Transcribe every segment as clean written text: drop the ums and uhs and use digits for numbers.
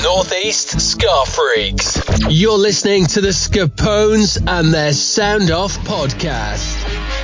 Northeast Ska Freaks. You're listening to the Scapones and their Sound Off podcast.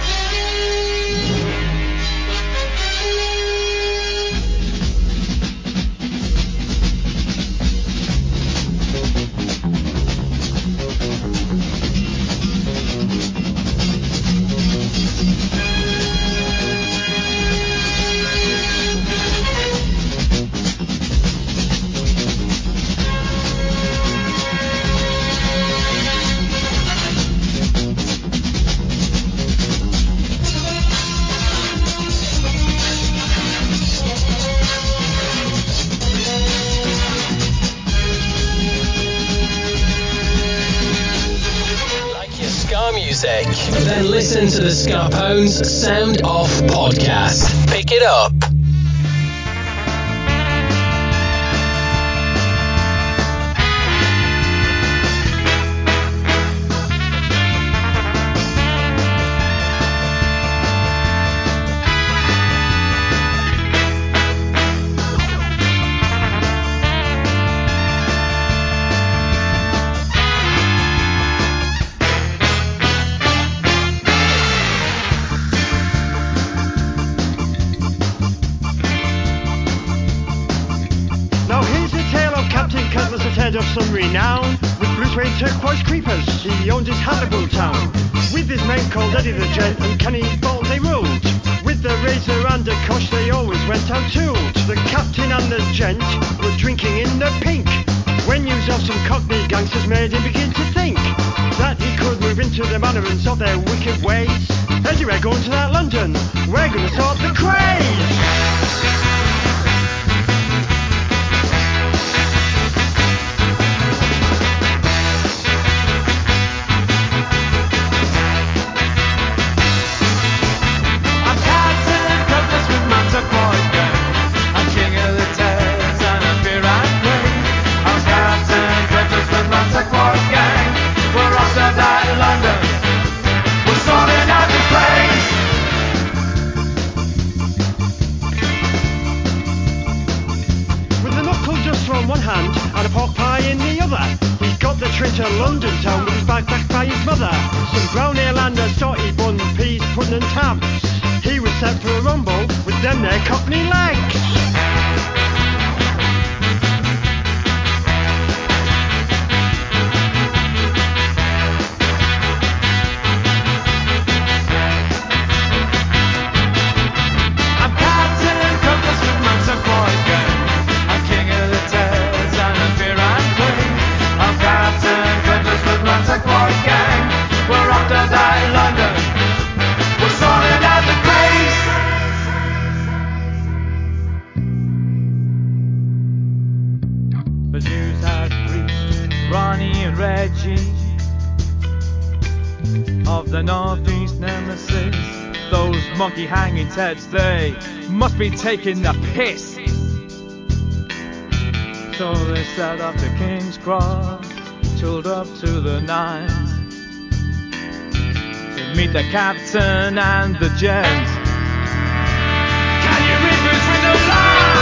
Then listen to the Scapones Sound Off podcast. Pick it up. Of some renown, with blue suede turquoise creepers, he owned his habitable town. With his mate called Eddie the Gent and Kenny Bolt they ruled. With the razor and the cosh they always went out tooled. The captain and the gent were drinking in the pink, when news of some cockney gangsters made him begin to think that he could move into the mannerings of their wicked ways. Eddie, we're going to that London, we're gonna start the craze. To London town with his bag backed by his mother. Some brown ale and a salty bun, peas, pudding and tabs. He was set for a rumble with them there cockney legs. Of the Northeast Nemesis, those monkey hanging heads, they must be taking the piss. So they set up the King's Cross, tooled up to the nines, to meet the captain and the gent. Can you read between the lines?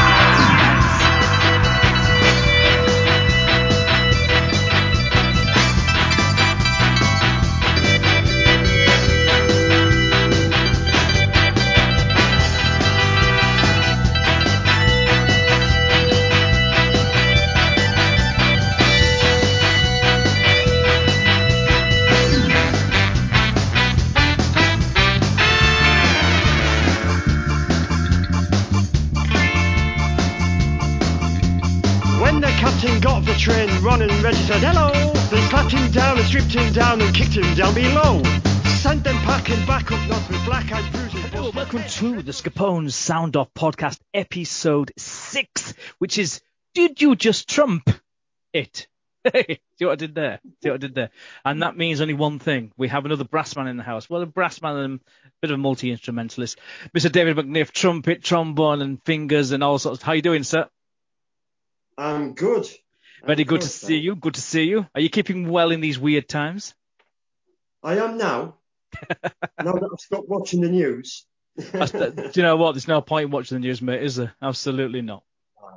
Got the train running, Reggie said hello. They slapped him down and stripped him down and kicked him down below. Sent them packing back up north with black-eyed bruises. Hello, welcome to the Scapones Sound Off podcast, episode 6, which is Did You Just Trump It? Hey, see what I did there? And that means only one thing. We have another brass man in the house. Well, a brass man and a bit of a multi-instrumentalist. Mr. David McNiff, trumpet, trombone and fingers and all sorts. How you doing, sir? I'm good. Very good to see you. Good to see you. Are you keeping well in these weird times? I am now. Now that I've stopped watching the news. Do you know what? There's no point in watching the news, mate, is there? Absolutely not. You know.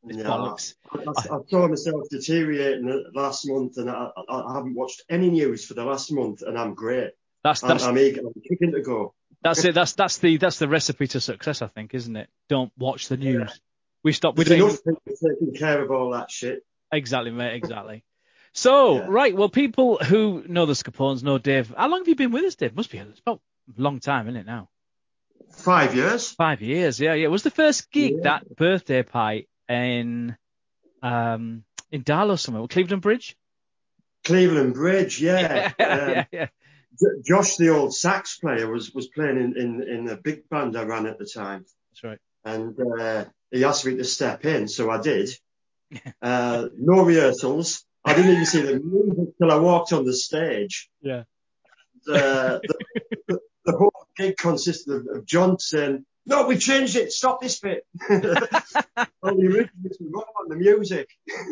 It's Yeah, bollocks. I saw myself deteriorating last month, and I haven't watched any news for the last month, and I'm great. That's I'm eager. I'm kicking to go. That's it. That's the recipe to success, I think, isn't it? Don't watch the news. Yeah. We stop. There's enough people taking care of all that shit. Exactly, mate. Exactly. So, Yeah. right. Well, people who know the Scapones know Dave. How long have you been with us, Dave? Must be it's about a long time, isn't it now? 5 years. 5 years. Yeah, yeah. Was the first gig Yeah. that birthday pie in Darlow somewhere, Cleveland Bridge? Cleveland Bridge, yeah. Yeah. Josh, the old sax player, was playing in a big band I ran at the time. That's right. And he asked me to step in, so I did. No rehearsals. I didn't even see the music till I walked on the stage. Yeah. The whole gig consisted of John saying, "No, we changed it. Stop this bit." All the originals were wrong on the music.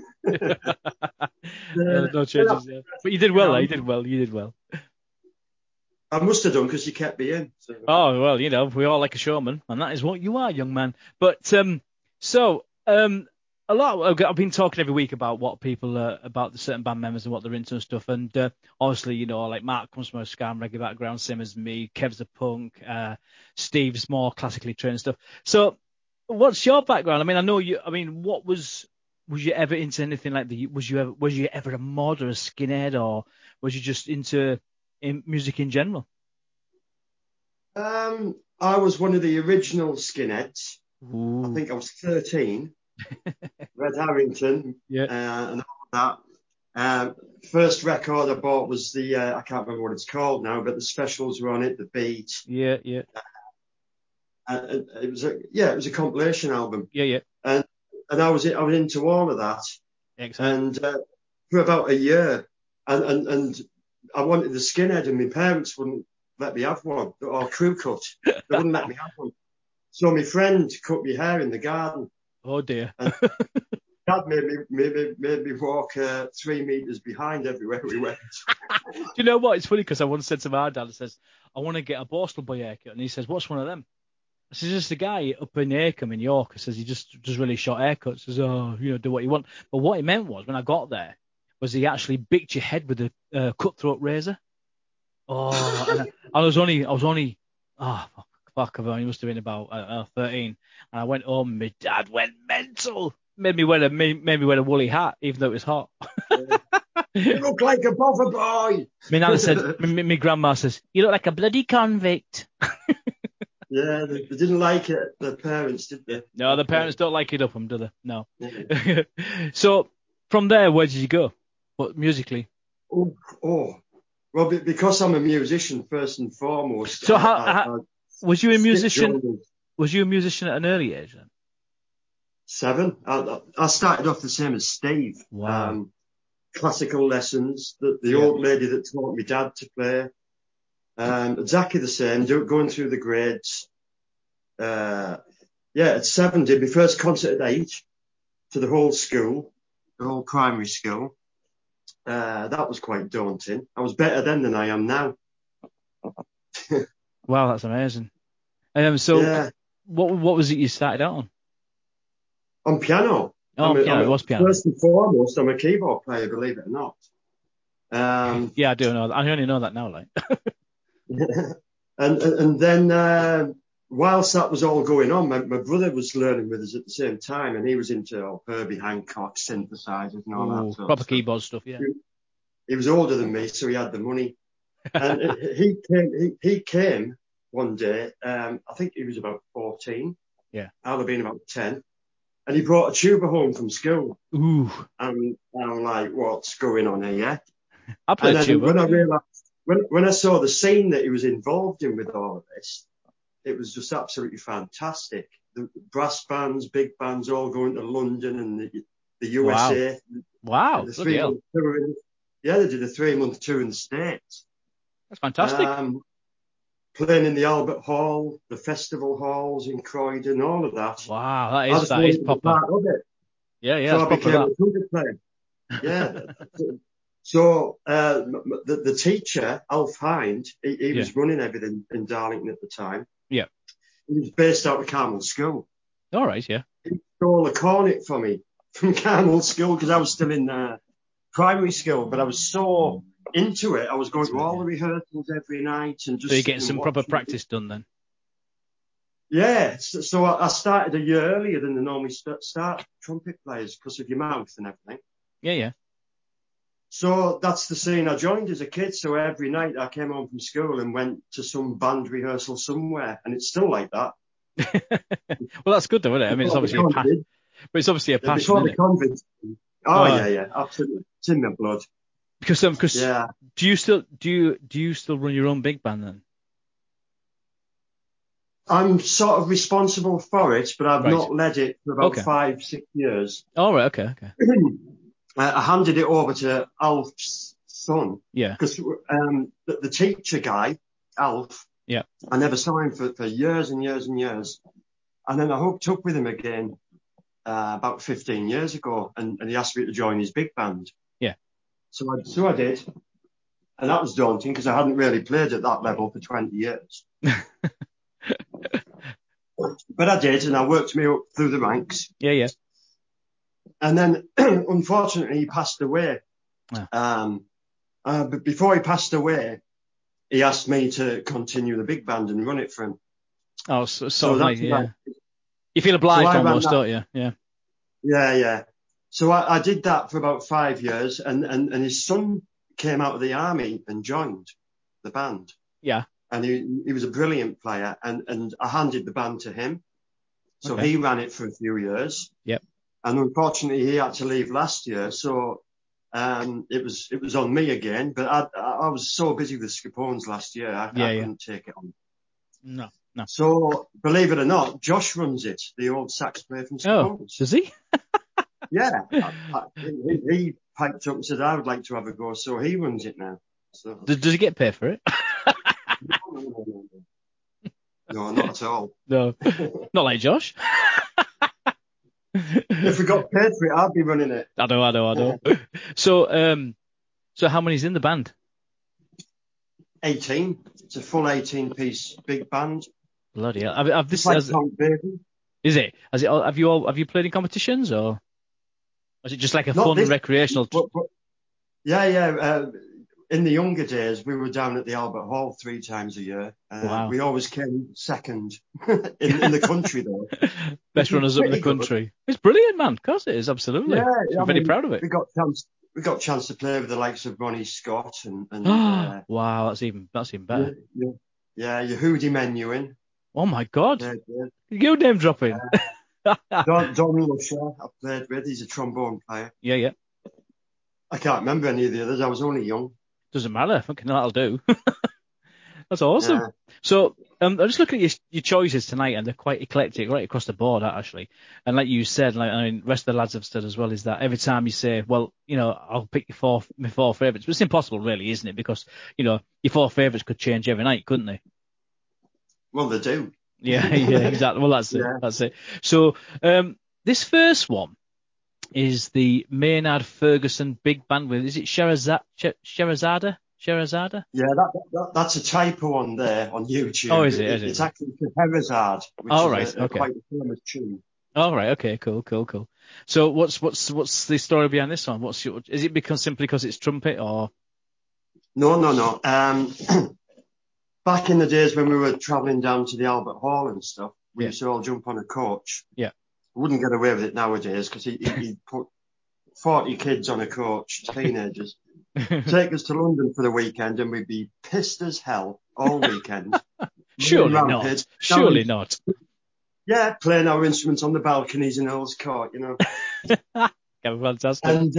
No changes. Yeah. But you did well, though. You did well. You did well. I must have done because you kept me in. So. Oh, well, we all like a showman, and that is what you are, young man. But a lot. I've been talking every week about what people about the certain band members and what they're into and stuff. And obviously, like Mark comes from a ska and reggae background, same as me. Kev's a punk. Steve's more classically trained and stuff. So, what's your background? I mean, I know you. I mean, what was you ever into anything like was you ever a mod or a skinhead, or was you just into music in general? I was one of the original skinheads. Ooh. I think I was 13. Red Harrington, Yeah. And all that. First record I bought was the I can't remember what it's called now, but the Specials were on it, the Beat. Yeah. It was a compilation album. Yeah. And I was into all of that. Excellent. And for about a year, and I wanted the skinhead, and my parents wouldn't let me have one, or crew cut. They wouldn't let me have one. So my friend cut my hair in the garden. Oh dear. And Dad made me walk 3 meters behind everywhere we went. Do you know what? It's funny because I once said to my dad, I says, I want to get a Borstal Boy haircut. And he says, what's one of them? I says, just a guy up in Acomb in York. I says, he just does really short haircuts. Says, do what you want. But what he meant was, when I got there, was he actually bicked your head with a cutthroat razor. Oh, and I was only, fuck, I must have been about 13. And I went home and my dad went mental. Made me wear a woolly hat, even though it was hot. You look like a bother boy. My nana said, my grandma says, you look like a bloody convict. Yeah, they didn't like it, the parents, did they? No, the parents don't like it up them, do they? No. Yeah. So, from there, where did you go? What, musically? Oh. Well, because I'm a musician, first and foremost. So, was you a musician? Was you a musician at an early age then? 7. I started off the same as Steve. Wow. Classical lessons. The old lady that taught me dad to play. Exactly the same. Going through the grades. At 7, did my first concert at 8 to the whole school, the whole primary school. That was quite daunting. I was better then than I am now. Wow, that's amazing. What was it you started out on? On piano. Piano. It was piano. First and foremost, I'm a keyboard player, believe it or not. Yeah, I do know that. I only know that now, like. and then whilst that was all going on, my brother was learning with us at the same time, and he was into Herbie Hancock synthesizers and all that. Proper keyboard stuff, yeah. He was older than me, so he had the money. And he came one day. I think he was about 14. Yeah. I'd have been about 10. And he brought a tuba home from school. Ooh. And I'm like, what's going on here? I played tuba. When I realized, when I saw the scene that he was involved in with all of this, it was just absolutely fantastic. The brass bands, big bands, all going to London and the USA. Wow. The 3-month tour they did a 3-month tour in the States. That's fantastic. Playing in the Albert Hall, the festival halls in Croydon, all of that. Wow, that is proper. Part of it. Yeah. So I became a trumpet player. Yeah. So the teacher, Alf Hind, he was running everything in Darlington at the time. Yeah. He was based out of Carmel School. All right, yeah. stole a cornet for me from Carmel School because I was still in primary school, but I was so into it. I was going to all the rehearsals every night and just. So you're getting some proper practice done then? Yeah, so I started a year earlier than they normally start trumpet players because of your mouth and everything. Yeah. So that's the scene I joined as a kid. So every night I came home from school and went to some band rehearsal somewhere, and it's still like that. Well, that's good though, isn't it? I mean, it's obviously a passion. But it's obviously a passion, before isn't the it? convent. Oh, yeah, absolutely. It's in my blood. Because yeah. do you still run your own big band then? I'm sort of responsible for it, but I've not led it for about 5-6 years. Oh, right, okay. I handed it over to Alf's son. Yeah. Because the teacher guy, Alf, yeah, I never saw him for years and years and years. And then I hooked up with him again about 15 years ago, and he asked me to join his big band. Yeah. So I did. And that was daunting because I hadn't really played at that level for 20 years. But I did, and I worked me up through the ranks. Yeah. And then, unfortunately, he passed away. But before he passed away, he asked me to continue the big band and run it for him. Oh, so nice, yeah. You feel obliged almost, don't you? Yeah. Yeah. So I did that for about 5 years, and his son came out of the army and joined the band. Yeah. And he was a brilliant player, and I handed the band to him. So he ran it for a few years. Yep. And unfortunately, he had to leave last year. So it was on me again. But I was so busy with Scapones last year, I couldn't take it on. No. So believe it or not, Josh runs it, the old sax player from Scapones. Oh, does he? Yeah. He piped up and said, I would like to have a go. So he runs it now. So. Does he get paid for it? No, not at all. No, not like Josh. If we got paid for it, I'd be running it. I know. So how many's in the band? 18. It's a full 18-piece big band. Bloody hell! Is it? Have you played in competitions, or is it just like a fun recreational? Yeah. In the younger days, we were down at the Albert Hall 3 times a year. Wow. We always came second in the country, though. Best runners up in the country. Good. It's brilliant, man. Of course it is, absolutely. Yeah, I'm very proud of it. We got a chance to play with the likes of Ronnie Scott and wow, that's even better. Yeah, Yehudi Menuhin. Oh my God. You name dropping. Don Lusher, I played with. He's a trombone player. Yeah. I can't remember any of the others. I was only young. Doesn't matter. Fucking that'll do. That's awesome. Yeah. So I'm just looking at your choices tonight, and they're quite eclectic right across the board, actually. And like you said, rest of the lads have said as well, is that every time you say, well, I'll pick my 4 favourites, but it's impossible, really, isn't it? Because your 4 favourites could change every night, couldn't they? Well, they do. Yeah, exactly. Well, that's it. That's it. So this first one is the Maynard Ferguson Big Band with, is it Sherazada? Yeah, that's a typo on there on YouTube. Oh, is it? It's actually Scheherazade, which is quite a famous tune. All right. Okay. Cool. So what's the story behind this one? Is it simply because it's trumpet or? No. Back in the days when we were travelling down to the Albert Hall and stuff, we used to all jump on a coach. Yeah. Wouldn't get away with it nowadays because he'd put 40 kids on a coach, teenagers, take us to London for the weekend, and we'd be pissed as hell all weekend. Surely not. Yeah, playing our instruments on the balconies in Earl's Court, Fantastic. And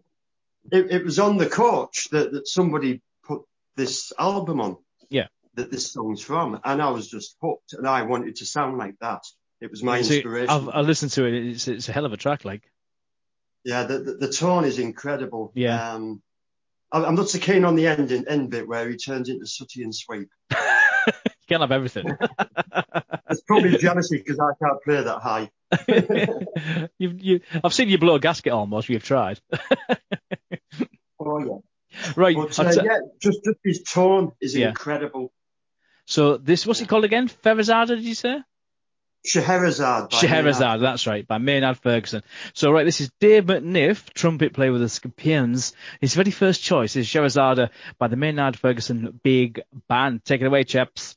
it was on the coach that somebody put this album on. Yeah. That this song's from, and I was just hooked, and I wanted to sound like that. It was my inspiration. I listened to it. It's a hell of a track, like. Yeah, the tone is incredible. Yeah. I'm not so keen on the end bit where he turns into Sooty and Sweep. You can't have everything. It's probably jealousy because I can't play that high. I've seen you blow a gasket almost. You've tried. Oh yeah. Right. But, just his tone is incredible. So what's it called again? Scheherazade, did you say? Scheherazade. Scheherazade, that's right, by Maynard Ferguson. So, right, this is Dave McNiff, trumpet player with the Scorpions. His very first choice is Scheherazade by the Maynard Ferguson Big Band. Take it away, chaps.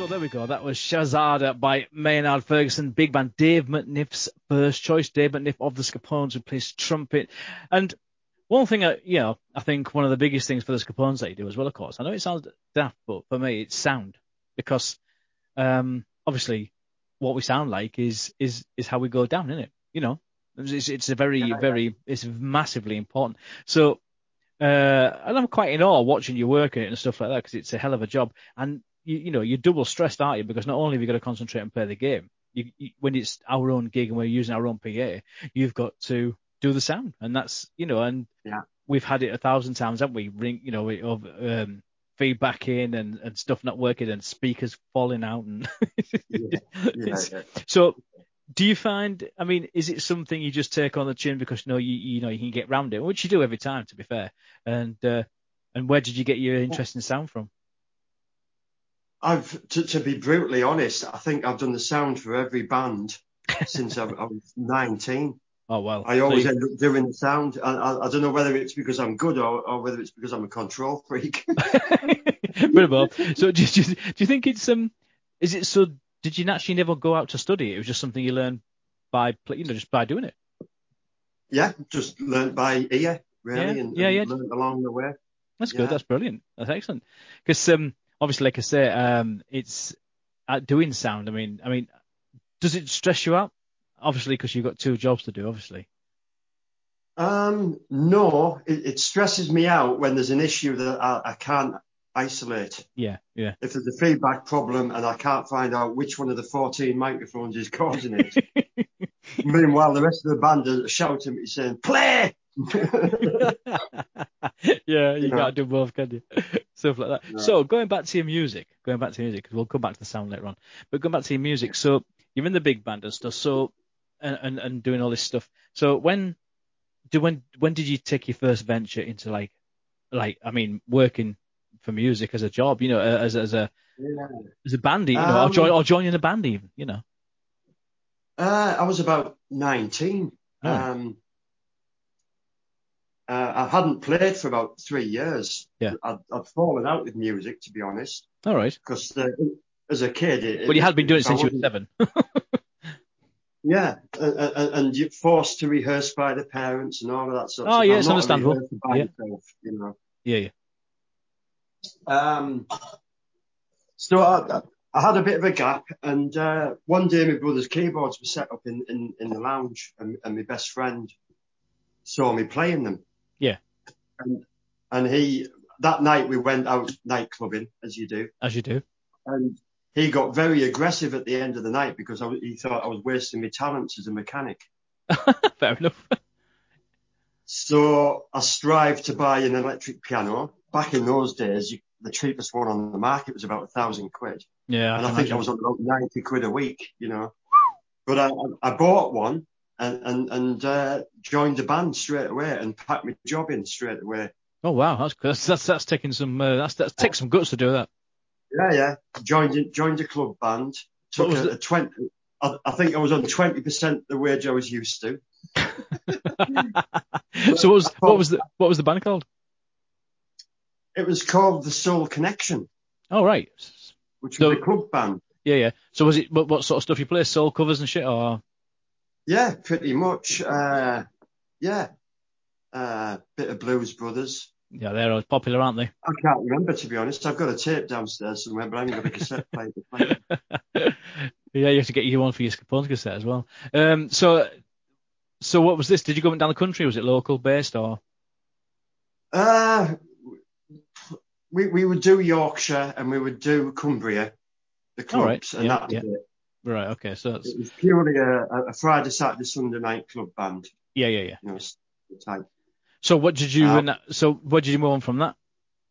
there we go. That was Shahzada by Maynard Ferguson, big band. Dave McNiff's first choice. Dave McNiff of the Scapones, who plays trumpet. And one thing, I think one of the biggest things for the Scapones that you do as well, of course, I know it sounds daft, but for me, it's sound. Because obviously, what we sound like is how we go down, isn't it? You know, it's a it's massively important. So, and I'm quite in awe watching you work on it and stuff like that, because it's a hell of a job. And you're double stressed, aren't you? Because not only have you got to concentrate and play the game, when it's our own gig and we're using our own PA, you've got to do the sound, and that's we've had it 1,000 times, haven't we? Of feedback in and stuff not working and speakers falling out and So do you find? I mean, is it something you just take on the chin because you can get round it, which you do every time, to be fair? And where did you get your interest in sound from? To be brutally honest, I think I've done the sound for every band since I was 19. Oh, well. I always end up doing the sound. I don't know whether it's because I'm good or whether it's because I'm a control freak. Bit of both. So do you think it's is it so? Did you actually never go out to study? It was just something you learned by just by doing it. Yeah, just learned by ear, really, and learned along the way. That's good. That's brilliant. That's excellent. Because obviously, like I say, it's doing sound. I mean, does it stress you out? Obviously, because you've got two jobs to do, obviously. No, it stresses me out when there's an issue that I can't isolate. Yeah. If there's a feedback problem and I can't find out which one of the 14 microphones is causing it. Meanwhile, the rest of the band are shouting at me saying, "Play!" Yeah, you can't do both, can you? Stuff like that. No. So going back to your music, because we'll come back to the sound later on. But going back to your music, so you're in the big band and stuff, so and doing all this stuff. So when did you take your first venture into like working for music as a job? As a band, or joining a band even, I was about 19. Oh. I hadn't played for about 3 years. Yeah. I'd fallen out with music, to be honest. All right. Because as a kid... Well, you had been doing it since you were 7. Yeah, and you're forced to rehearse by the parents and all of that sort of stuff. Oh, yeah, it's understandable. Yeah. So I had a bit of a gap, and one day my brother's keyboards were set up in the lounge, and my best friend saw me playing them. Yeah. And that night we went out night clubbing, as you do. And he got very aggressive at the end of the night because he thought I was wasting my talents as a mechanic. Fair enough. So I strived to buy an electric piano. Back in those days, the cheapest one on the market was about £1,000. Yeah, and I think I was on about 90 quid a week, But I bought one and joined the band straight away and packed my job in straight away. Oh wow, that's taking some that takes some guts to do that. Yeah. Joined a club band. Took a 20. I think I was on 20% the wage I was used to. So what was the band called? It was called The Soul Connection. Oh right. Which was a club band. Yeah. So was it what sort of stuff you play? Soul covers and shit, or? Yeah, pretty much. Bit of Blues Brothers. Yeah, they're always popular, aren't they? I can't remember, to be honest. I've got a tape downstairs somewhere, but I haven't got a cassette player to play. Yeah, you have to get you one for your Scapones cassette as well. So what was this? Did you go down the country? Was it local based or? We would do Yorkshire and we would do Cumbria, the clubs, and that was it. Right, okay. So it was purely a Friday, Saturday, Sunday night club band. Yeah. Type. So what did you move on from that?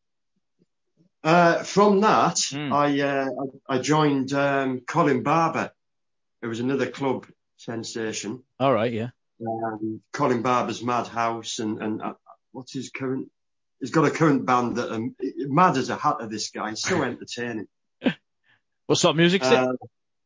From that, I joined Colin Barber. It was another club sensation. All right, yeah. Colin Barber's Madhouse and what's his current? He's got a current band that mad as a hatter. This guy, he's so entertaining. What sort of music is it?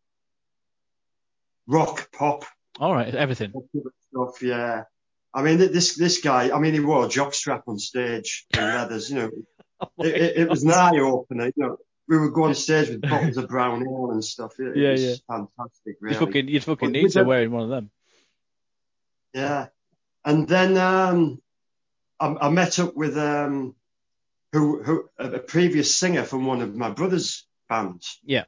Rock, pop. All right, everything. Stuff, yeah. I mean, this guy. I mean, he wore a jockstrap on stage and leathers. It was an eye opener. we would go on stage with bottles of brown ale and stuff. It was fantastic, really. You'd fucking need to wear one of them. Yeah. And then I met up with a previous singer from one of my brother's bands. Yeah.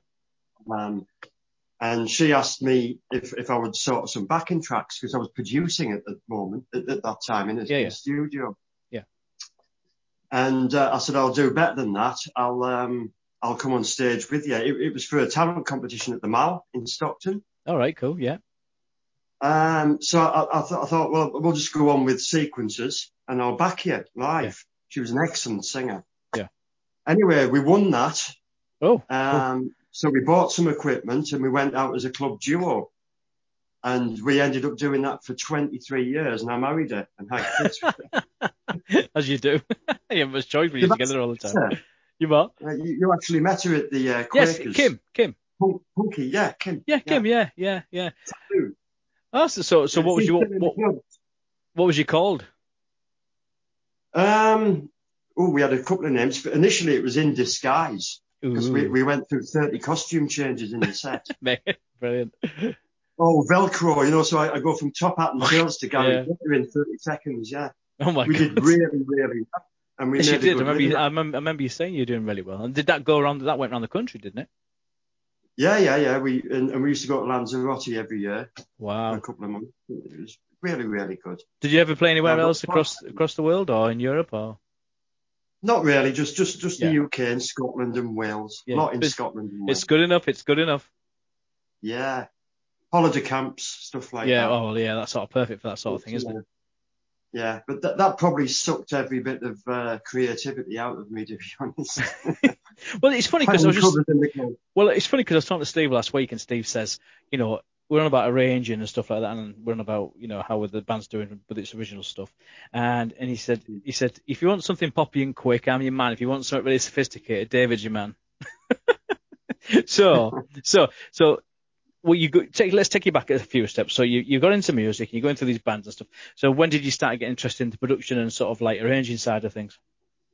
And she asked me if I would sort some backing tracks because I was producing at the moment, at that time in the studio. Yeah. And I said, I'll do better than that. I'll come on stage with you. It was for a talent competition at the Mall in Stockton. All right, cool, yeah. So I thought, well, we'll just go on with sequences and I'll back you live. Yeah. She was an excellent singer. Yeah. Anyway, we won that. Oh. Cool. So we bought some equipment and we went out as a club duo. And we ended up doing that for 23 years and I married her and had kids with her. As you do. You have much choice when you're together all the time. You what? You actually met her at the Quakers. Yes, Kim. Punky, yeah, Kim. Yeah, Kim, yeah. Oh, so what was you called? We had a couple of names. But initially, it was In Disguise because we went through 30 costume changes in the set. Brilliant. Oh, Velcro, so I go from top hat and tails to Gary Glitter in 30 seconds, yeah. Oh, my God. We did really, really well. And we yes, you did. I remember you saying you were doing really well. And did that go around? That went around the country, didn't it? Yeah. We used to go to Lanzarote every year. Wow. For a couple of months. It was really, really good. Did you ever play anywhere else across the world or in Europe or? Not really. Just the UK and Scotland and Wales. Yeah. Not in Scotland and Wales. It's good enough. Yeah. Holiday camps, stuff like that. Yeah. Oh, well, yeah. That's sort of perfect for that sort of thing, isn't it? Yeah, but that probably sucked every bit of creativity out of me, to be honest. Well, it's funny because I was talking to Steve last week, and Steve says, we're on about arranging and stuff like that, and we're on about, how the band's doing with its original stuff. And he said, if you want something poppy and quick, I'm your man. If you want something really sophisticated, David's your man. So. Well, let's take you back a few steps. So you got into music, and you go into these bands and stuff. So when did you start getting interested into production and sort of like arranging side of things?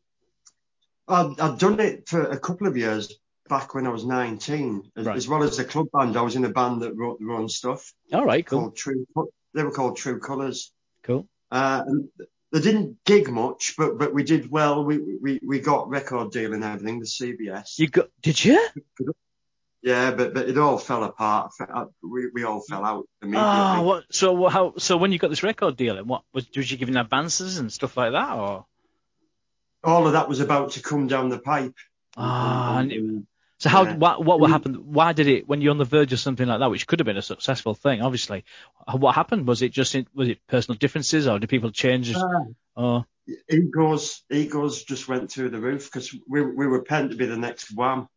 I'd done it for a couple of years back when I was 19, as well as the club band. I was in a band that wrote their own stuff. All right, cool. They were called True Colours. Cool. And they didn't gig much, but we did well. We got record deal and everything with CBS. Did you? Yeah, but it all fell apart. We all fell out immediately. So when you got this record deal, what was you giving advances and stuff like that, or? All of that was about to come down the pipe. So what happened? Why did it, when you're on the verge of something like that, which could have been a successful thing, obviously, what happened? Was it personal differences, or did people change? Egos just went through the roof because we were penned to be the next Wham.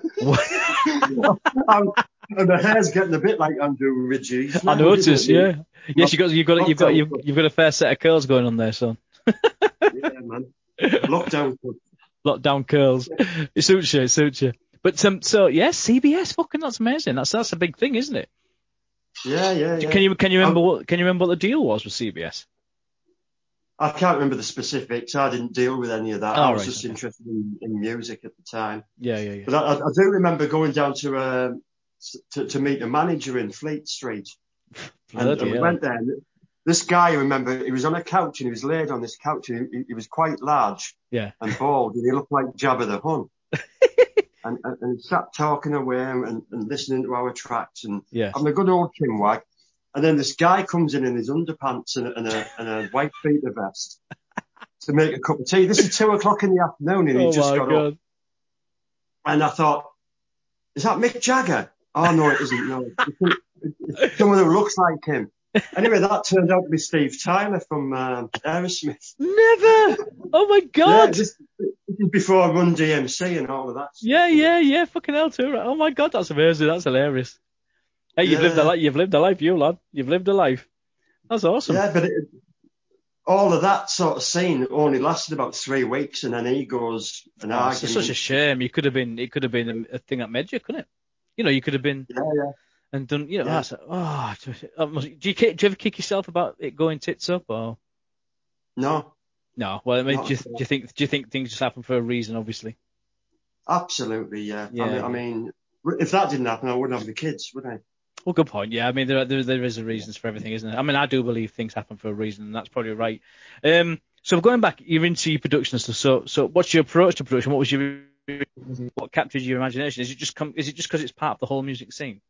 And the hair's getting a bit like Andrew Ridgey. I noticed, yeah. Yes, you've got a fair set of curls going on there, son. Yeah, man. Lockdown curls. It suits you. But CBS, fucking, that's amazing. That's a big thing, isn't it? Yeah. Can you remember what the deal was with CBS? I can't remember the specifics. I didn't deal with any of that. I was just interested in music at the time. Yeah. But I do remember going down to meet a manager in Fleet Street. And we went there. And this guy, I remember, he was on a couch and he was laid on this couch. And he was quite large and bald, and he looked like Jabba the Hutt. and he sat talking away and listening to our tracks and having a good old chinwag. And then this guy comes in his underpants and a white feeder vest to make a cup of tea. This is 2:00 in the afternoon, and he just got up. And I thought, is that Mick Jagger? Oh, no, it isn't. No, it's someone who looks like him. Anyway, that turned out to be Steve Tyler from Aerosmith. Never! Oh, my God! Yeah, this is before Run DMC and all of that. Yeah, fucking hell, too. Oh, my God, that's amazing. That's hilarious. Hey, you've lived a life. You've lived a life, you lad. You've lived a life. That's awesome. Yeah, but all of that sort of scene only lasted about 3 weeks, and then Egos and arguments. It's such a shame. It could have been a thing that made you, couldn't it? You could have been. Yeah. And done. That's. Do you ever kick yourself about it going tits up or? No. Well, I mean, do you think things just happen for a reason? Obviously. Absolutely, yeah. I mean, if that didn't happen, I wouldn't have the kids, would I? Well, good point. Yeah, I mean, there is a reasons for everything, isn't there? I mean, I do believe things happen for a reason, and that's probably right. So going back, you're into your production and stuff. So what's your approach to production? What captures your imagination? Is it just because it's part of the whole music scene?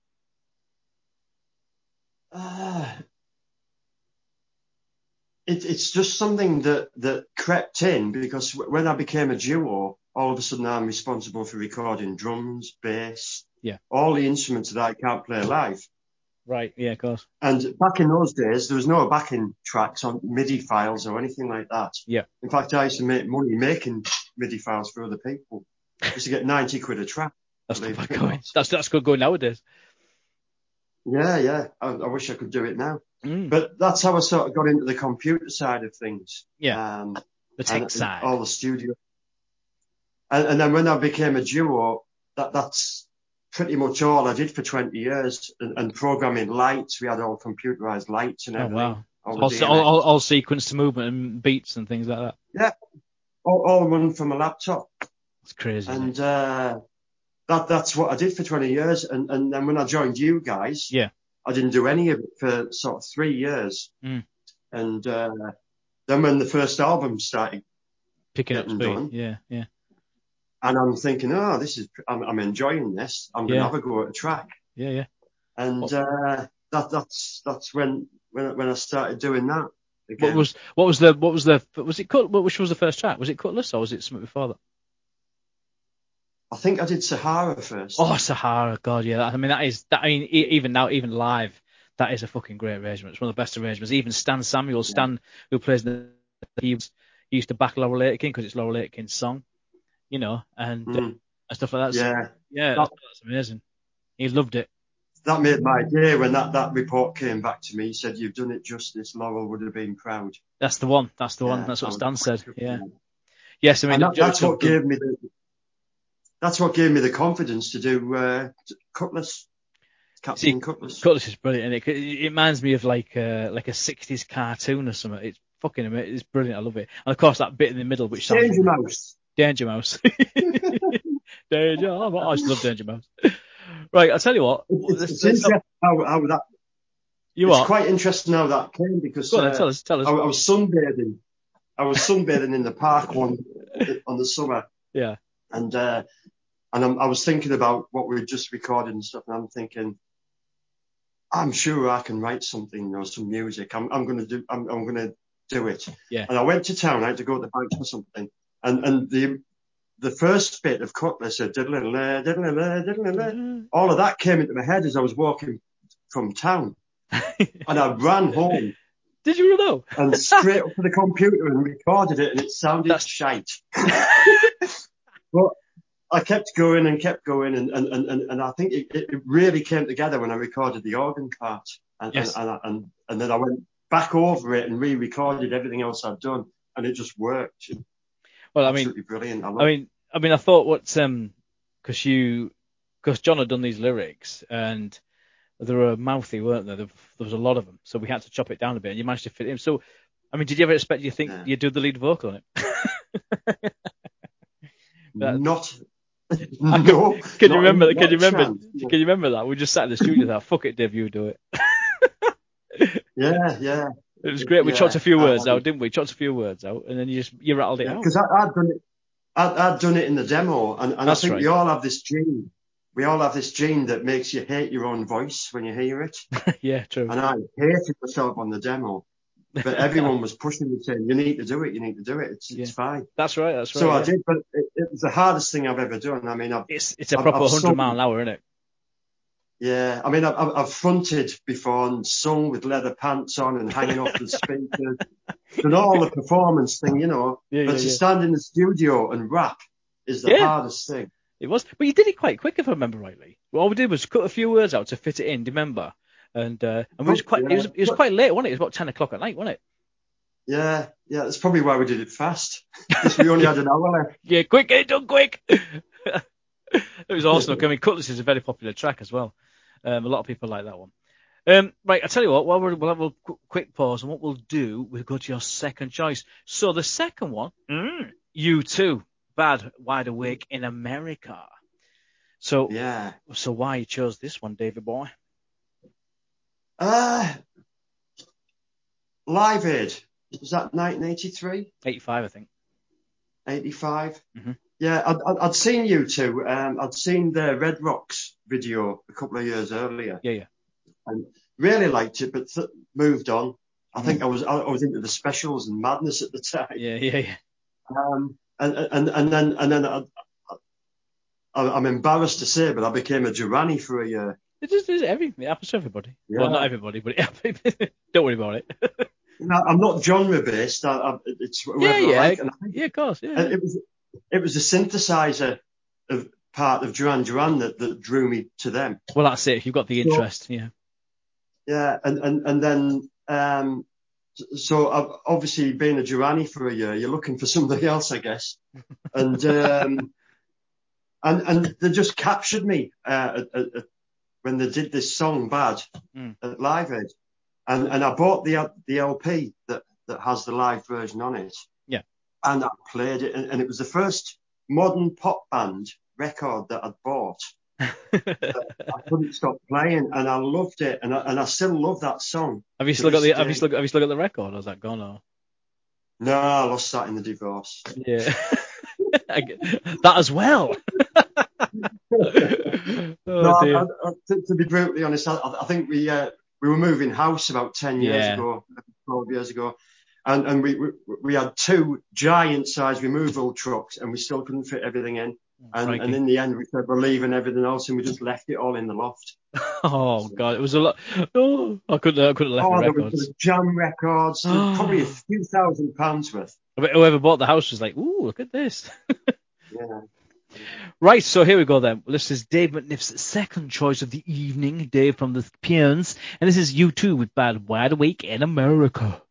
It's just something that crept in, because when I became a duo, all of a sudden I'm responsible for recording drums, bass, all the instruments that I can't play live. Right, yeah, of course. And back in those days, there was no backing tracks on MIDI files or anything like that. Yeah. In fact, I used to make money making MIDI files for other people. I used to get 90 quid a track. That's good going. That's good going nowadays. Yeah. I wish I could do it now. But that's how I sort of got into the computer side of things. Yeah. The tech side. All the studio. And then when I became a duo, that's pretty much all I did for 20 years. And programming lights, we had all computerized lights and everything. Oh, wow. All sequence to movement and beats and things like that. Yeah. All run from a laptop. It's crazy. And that's what I did for 20 years. And then when I joined you guys, I didn't do any of it for sort of 3 years. And then when the first album started picking up speed, done, yeah. And I'm thinking, I'm enjoying this. I'm gonna have a go at a track. Yeah. And that's when I started doing that again. Which was the first track? Was it Cutlass or was it something before that? I think I did Sahara first. Oh, Sahara, God, yeah. Even now, even live, that is a fucking great arrangement. It's one of the best arrangements. Even Stan Samuels, who plays he used to back Laurel Aitken because it's Laurel Aitken's song, and stuff like that. Yeah, that's amazing. He loved it. That made my day when that report came back to me. He said, "You've done it justice. Laurel would have been proud." That's the one. That's what Stan said. Yeah. Yes, I mean that's what gave me the confidence to do Cutlass. Captain Cutlass. Cutlass is brilliant, and it reminds me of like a 60s cartoon or something. It's fucking amazing. It's brilliant. I love it. And of course that bit in the middle, which sounds Danger Mouse. Danger Mouse. Danger. I just love Danger Mouse. Right, I'll tell you what. It's interesting how that. It's quite interesting how that came, because go on, tell us. I was sunbathing. In the park on the summer. Yeah. And I was thinking about what we just recorded and stuff, and I'm thinking, I'm sure I can write something, some music. I'm gonna do it. Yeah. And I went to town. I had to go to the bank for something, and the first bit of Cutlass, all of that came into my head as I was walking from town, and I ran home. Did you run home? And straight up to the computer and recorded it, and it sounded shite. But I kept going, and I think it really came together when I recorded the organ part, and then I went back over it and re-recorded everything else I'd done, and it just worked. Well, absolutely brilliant. I thought because John had done these lyrics and they were mouthy, weren't there? There was a lot of them, so we had to chop it down a bit, and you managed to fit it in. So, did you ever expect you think you'd do the lead vocal on it? Not. No. Can you remember? Can you remember that? We just sat in the studio and thought, "Fuck it, Dave, you do it." Yeah. It was great. We chopped a few words out, didn't we? Chopped a few words out, and then you rattled it out. Because I'd done it in the demo, and I think we all have this gene. We all have this gene that makes you hate your own voice when you hear it. Yeah, true. And I hated myself on the demo, but everyone was pushing me, saying, "You need to do it. It's fine." That's right. So I did, but it was the hardest thing I've ever done. It's a proper 100 mile an hour, isn't it? Yeah, I've fronted before and sung with leather pants on and hanging off the speakers, done all the performance thing, but to stand in the studio and rap is the hardest thing. It was, but you did it quite quick, if I remember rightly. All we did was cut a few words out to fit it in. Do you remember? And it was quite late, wasn't it? It was about 10 o'clock at night, wasn't it? Yeah. That's probably why we did it fast, because we only had an hour left. Yeah, quick, get it done quick. It was awesome. Cutlass is a very popular track as well. A lot of people like that one. Right, I'll tell you what, we'll have a quick pause, and what we'll do, we'll go to your second choice. So the second one, U2, Bad Wide Awake in America. So why you chose this one, David boy? Live Aid. Was that 1983? 85, I think. 85? Mm-hmm. Yeah, I'd seen you two. I'd seen the Red Rocks video a couple of years earlier. Yeah. And really liked it, but moved on. I think I was into the Specials and Madness at the time. Yeah. And then I'm embarrassed to say, but I became a Durrani for a year. It happens to everybody. Yeah. Well, not everybody, but don't worry about it. I'm not genre based. It's whoever I like. And I think, of course. Yeah. It was the synthesizer of part of Duran Duran that drew me to them. Well, that's it. You've got the interest. Yeah. Yeah, and then so I've obviously been a Durrani for a year. You're looking for something else, I guess. And and they just captured me when they did this song Bad at Live Aid. And I bought the LP that has the live version on it. Yeah. And I played it, and it was the first modern pop band record that I'd bought. I couldn't stop playing, and I loved it, and I still love that song. Have you still got the record, or is that gone? Or? No, I lost that in the divorce. Yeah. That as well. To be brutally honest, I think we were moving house about 10 years ago, 12 years ago, and we had two giant-sized removal trucks, and we still couldn't fit everything in. And in the end, we said we're leaving everything else, and we just left it all in the loft. Oh God, it was a lot. Oh, I couldn't have left the records. There was jam records, probably a few £1,000s worth. But whoever bought the house was like, "Ooh, look at this." Yeah. Right, so here we go then. This is Dave McNiff's second choice of the evening, Dave from the Peons, and this is U2 with Bad Wide Awake in America.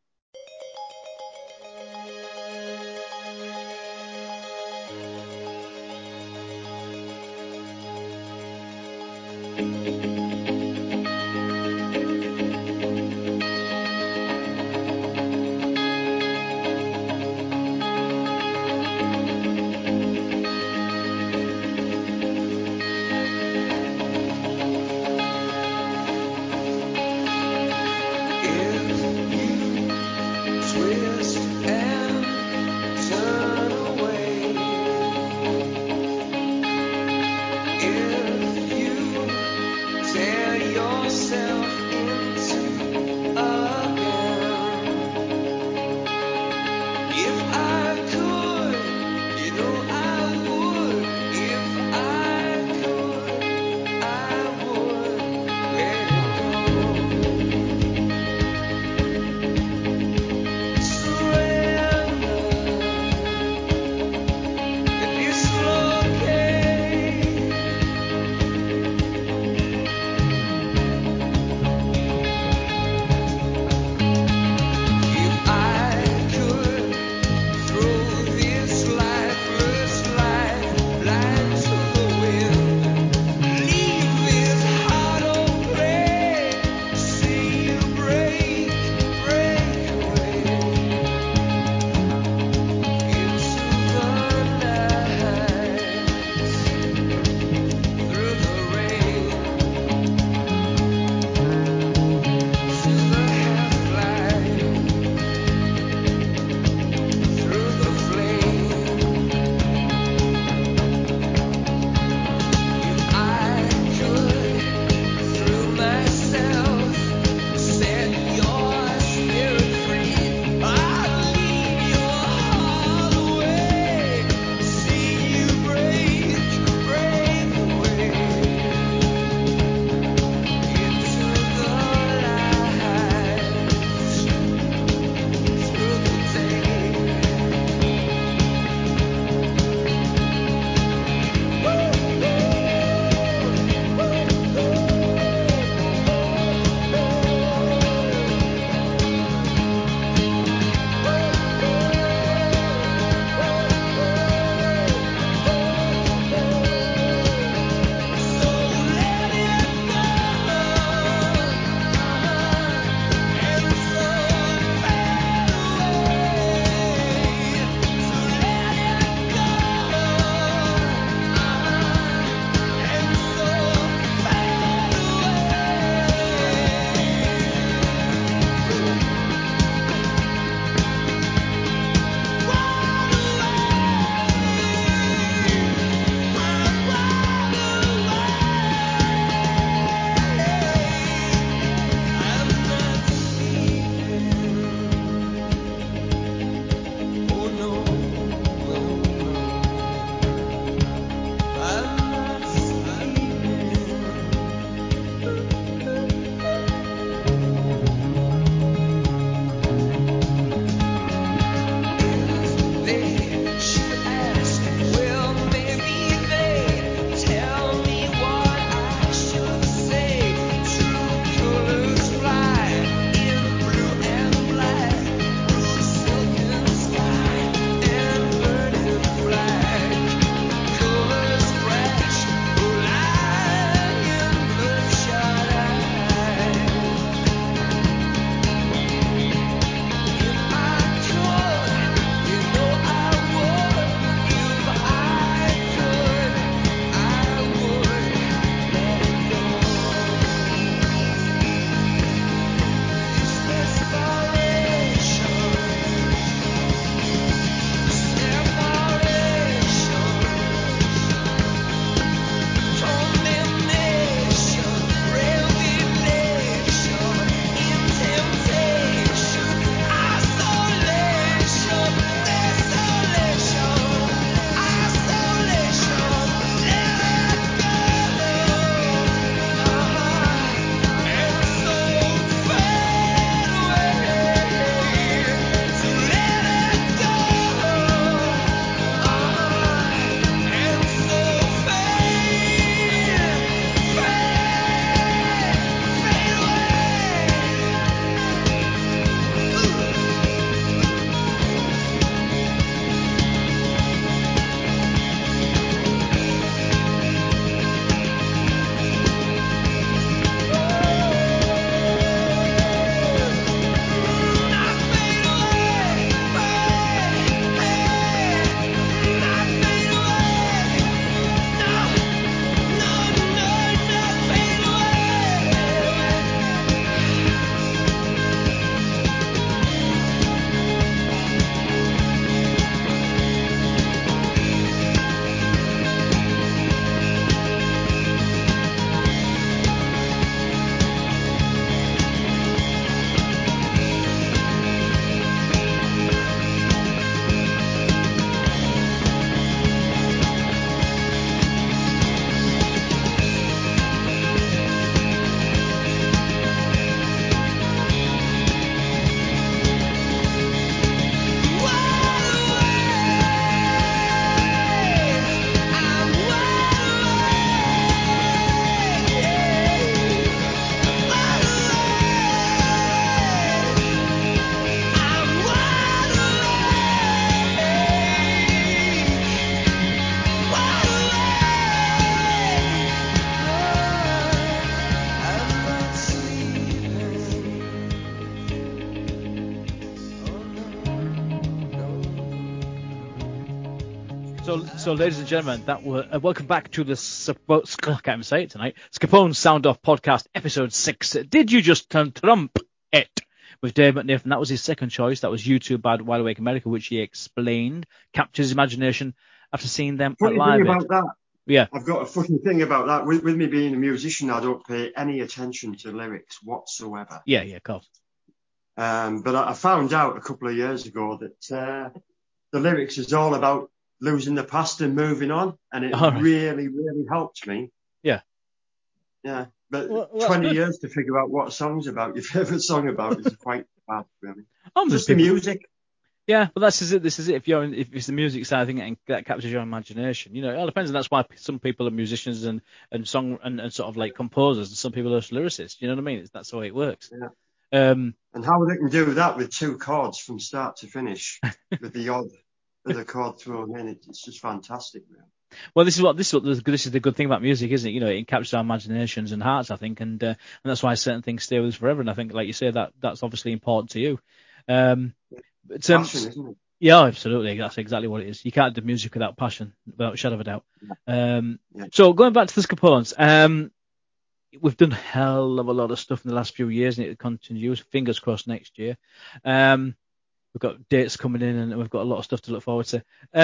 So, ladies and gentlemen, welcome back to the I can't even say it tonight. Scapone Sound Off Podcast, episode 6. Did you just trump it? With Dave McNiff, and that was his second choice. That was U2 by Wide Awake America, which he explained captures his imagination after seeing them funny live. Thing about that, yeah, I've got a funny thing about that. With me being a musician, I don't pay any attention to lyrics whatsoever. Yeah, of course. But I found out a couple of years ago that the lyrics is all about losing the past and moving on, and it really, really helped me. Yeah. Yeah. But 20 years to figure out what a song's about, your favourite song about, is quite bad, really. Just the music. Yeah, but this is it. If it's the music side, I think that captures your imagination. You know, it all depends, and that's why some people are musicians and sort of like composers, and some people are lyricists. You know what I mean? That's the way it works. Yeah. And how they can do that with 2 chords from start to finish, with the odd other chord thrown in, it's just fantastic, man. Well, this is the good thing about music, isn't it? You know, it captures our imaginations and hearts, I think, and that's why certain things stay with us forever. And I think, like you say, that's obviously important to you. Passion, isn't it? Yeah, absolutely. That's exactly what it is. You can't do music without passion, without a shadow of a doubt. Yeah. So going back to the Scapones, we've done a hell of a lot of stuff in the last few years, and it continues. Fingers crossed next year. We've got dates coming in, and we've got a lot of stuff to look forward to.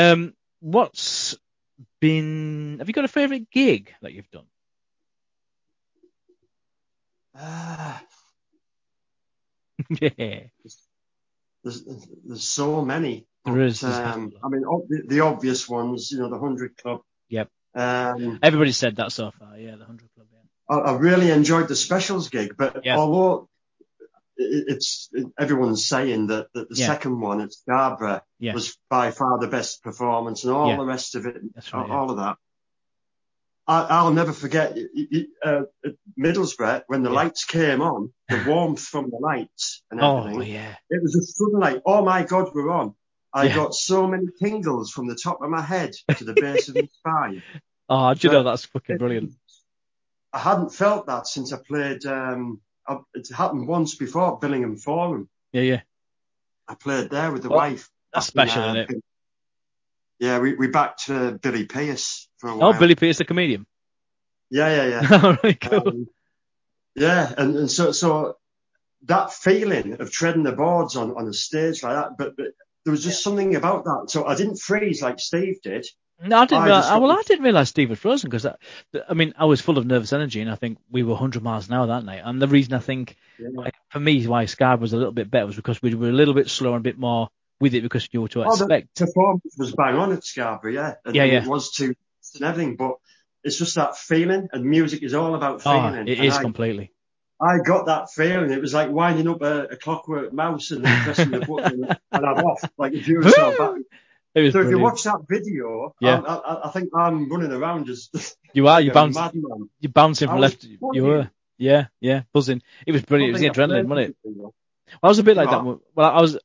Have you got a favourite gig that you've done? Yeah. There's so many. There is. I mean, the obvious ones, you know, the 100 Club. Yep. Everybody said that so far. Yeah, the 100 Club. Yeah. I really enjoyed the Specials gig, but although everyone's saying that the second one at Scarborough was by far the best performance, and all the rest of it, all of that. I'll never forget at Middlesbrough when the lights came on, the warmth from the lights and everything. Oh, yeah. It was a sudden like, oh my God, we're on. I got so many tingles from the top of my head to the base of my spine. Oh, do you know, that's fucking brilliant. I hadn't felt that since I played. It happened once before at Billingham Forum. Yeah. I played there with the wife. That's special, isn't it? Yeah, we backed Billy Pierce for a while. Oh, Billy Pierce, the comedian. Yeah. Oh, really cool. Yeah, and so that feeling of treading the boards on a stage like that, but there was just something about that. So I didn't freeze like Steve did. No, I didn't realise Steve was frozen, because I was full of nervous energy, and I think we were 100 miles an hour that night. And the reason I think, for me, why Scarborough was a little bit better was because we were a little bit slower and a bit more with it, because you were to expect. The performance was bang on at Scarborough, and it was too and everything, but it's just that feeling, and music is all about feeling. It is completely. I got that feeling. It was like winding up a clockwork mouse and then pressing the button and I'm off, like a Duracell battery. So if you watch that video, I think I'm running around just. You are. You're bouncing from left. You were. Yeah, buzzing. It was brilliant. It was the adrenaline, wasn't it? Well, I was a bit like that. Well,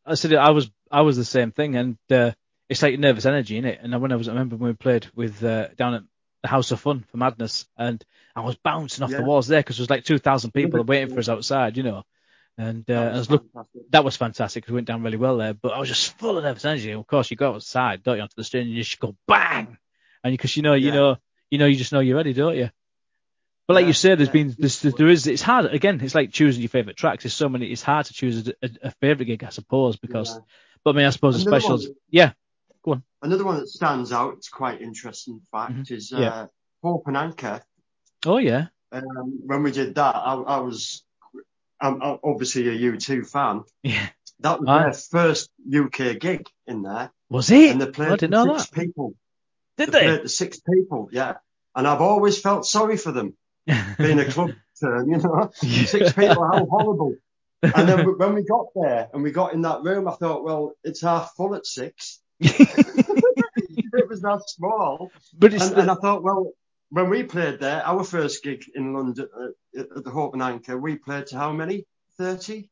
I was the same thing, and it's like nervous energy, innit? And I remember when we played with down at the House of Fun for Madness, and I was bouncing off the walls there because there was like 2,000 people waiting for us outside, you know. And that was fantastic because we went down really well there. But I was just full of nervous energy. Of course, you go outside, don't you, onto the stage, and you just go bang, and because you just know you're ready, don't you? But like you said, it's hard. Again, it's like choosing your favourite tracks. There's so many. It's hard to choose a favourite gig, I suppose, because. Yeah. But I mean, I suppose the specials. Go on. Another one that stands out, it's quite interesting fact, is Hope and Anchor. Oh yeah. When we did that, I'm obviously a U2 fan. Yeah. That was their first UK gig in there. Was it? And they played to 6 people. Did they? Played to 6 people, yeah. And I've always felt sorry for them. Being a club turn, you know. 6 people, how horrible. And then when we got there and we got in that room, I thought, well, it's half full at 6. It was that small. And I thought, well, when we played there, our first gig in London at the Hope and Anchor, we played to how many? 30?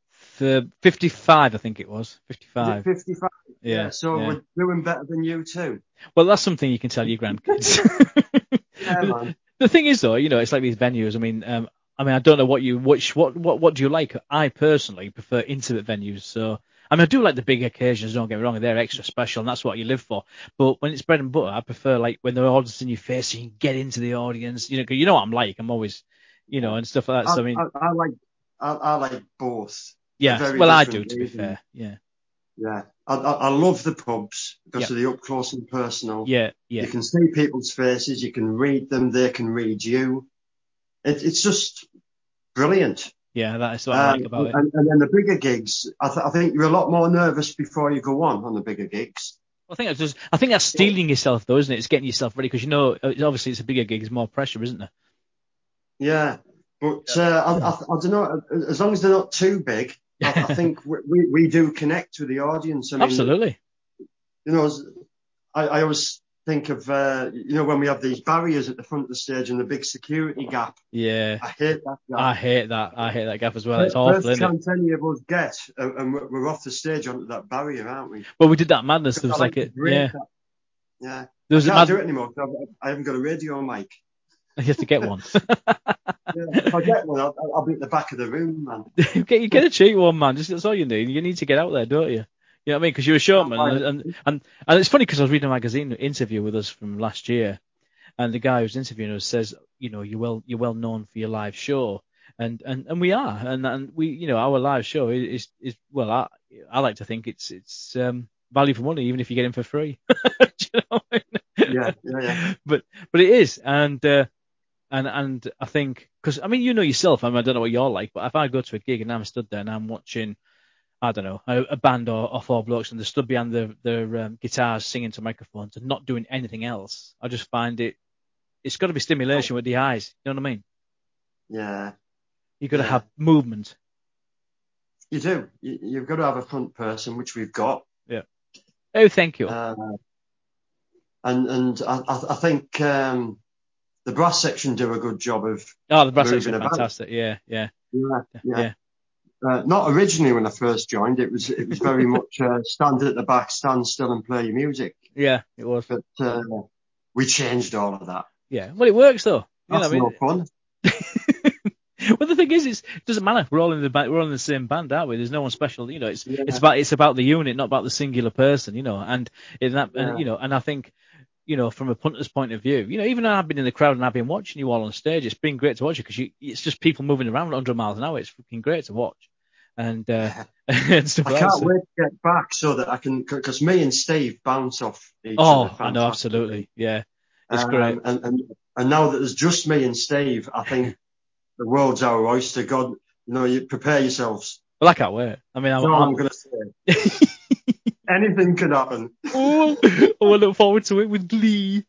55, I think it was. 55. 55. Yeah. So we're doing better than you too. Well, that's something you can tell your grandkids. Yeah, man. The thing is, though, you know, it's like these venues. I mean, I don't know what do you like? I personally prefer intimate venues. So I mean, I do like the big occasions, don't get me wrong, they're extra special, and that's what you live for. But when it's bread and butter, I prefer, like, when the audience in your face, you can get into the audience, 'cause you know what I'm like. I'm always, and stuff like that. So, I mean, I like both. Yeah, well, I do, to be fair. Yeah. Yeah, I love the pubs because of the up close and personal. Yeah. You can see people's faces, you can read them, they can read you. It's just brilliant. Yeah, that is what I like about it. And then the bigger gigs, I think you're a lot more nervous before you go on the bigger gigs. I think that's steeling yourself, though, isn't it? It's getting yourself ready, because obviously it's a bigger gig, there's more pressure, isn't there? Yeah, but I don't know. As long as they're not too big, I think we do connect with the audience. I mean, absolutely. I always think of when we have these barriers at the front of the stage and the big security gap. Yeah. I hate that gap. I hate that gap as well. It's awful, isn't it? First chance any of us get, and we're off the stage onto that barrier, aren't we? Well, we did that madness. There was I can't do it anymore because I haven't got a radio mic. You have to get one. If I get one, I'll be at the back of the room, man. You get a cheap one, man. That's all you need. You need to get out there, don't you? You know what I mean? Because you're a showman, and it's funny because I was reading a magazine interview with us from last year, and the guy who's interviewing us says, you're well known for your live show, and we are, and we, our live show is well, I like to think it's value for money, even if you get in for free. Do you know what I mean? Yeah. But it is, and I think, because I mean, yourself, I don't know what you're like, but if I go to a gig and I'm stood there and I'm watching, I don't know, a band or four blokes, and they're stood behind their guitars singing to microphones and not doing anything else, I just find it's got to be stimulation with the eyes. You know what I mean? Yeah. You've got to have movement. You do. You've got to have a front person, which we've got. Yeah. Oh, thank you. And I think the brass section do a good job of. Oh, the brass section, fantastic. Yeah. Not originally when I first joined. It was very much stand at the back, stand still, and play your music. Yeah, it was. But we changed all of that. Yeah, well, it works though. That's no fun. Well, the thing is, it doesn't matter. We're all in the band. We're all in the same band, aren't we? There's no one special. It's about the unit, not about the singular person. And in that, and I think, from a punter's point of view, even though I've been in the crowd and I've been watching you all on stage, it's been great to watch you because it's just people moving around at 100 miles an hour. It's fucking great to watch. And stuff I can't wait to get back so that I can, because me and Steve bounce off each other. Oh, I know, absolutely. Yeah. It's great. And now that there's just me and Steve, I think the world's our oyster. God, you prepare yourselves. Well, I can't wait. I mean, I'm going to say. Anything could happen. Oh, I look forward to it with glee.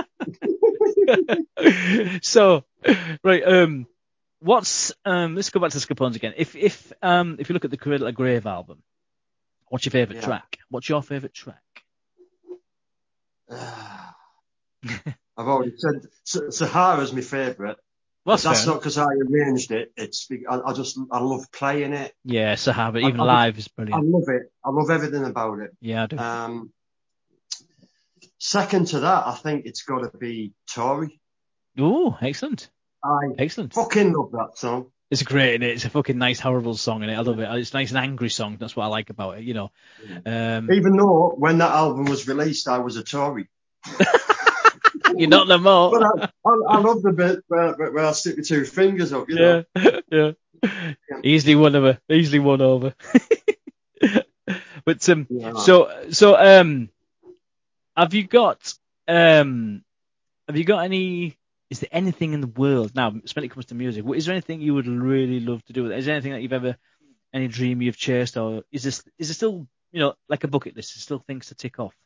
So, right, let's go back to Scapones again. If you look at the Cradle of Grave album, what's your favourite track? What's your favourite track? I've already said Sahara's my favourite. Well, that's not because I arranged it. It's I love playing it. Yeah, Sahara, even live is brilliant. I love it. I love everything about it. Yeah, I do. Second to that, I think it's got to be Tory. Oh, excellent. Excellent. Fucking love that song. It's great, isn't it? It's a fucking nice, horrible song, and I love it. It's a nice and angry song. That's what I like about it, Even though when that album was released, I was a Tory. You're not no more. But I love the bit where I stick my two fingers up, Yeah. Easily won over. But so have you got any? Is there anything in the world now, when it comes to music? Is there anything you would really love to do with it? Is there anything that you've ever, any dream you've chased, or is it still, like a bucket list? There's still things to tick off.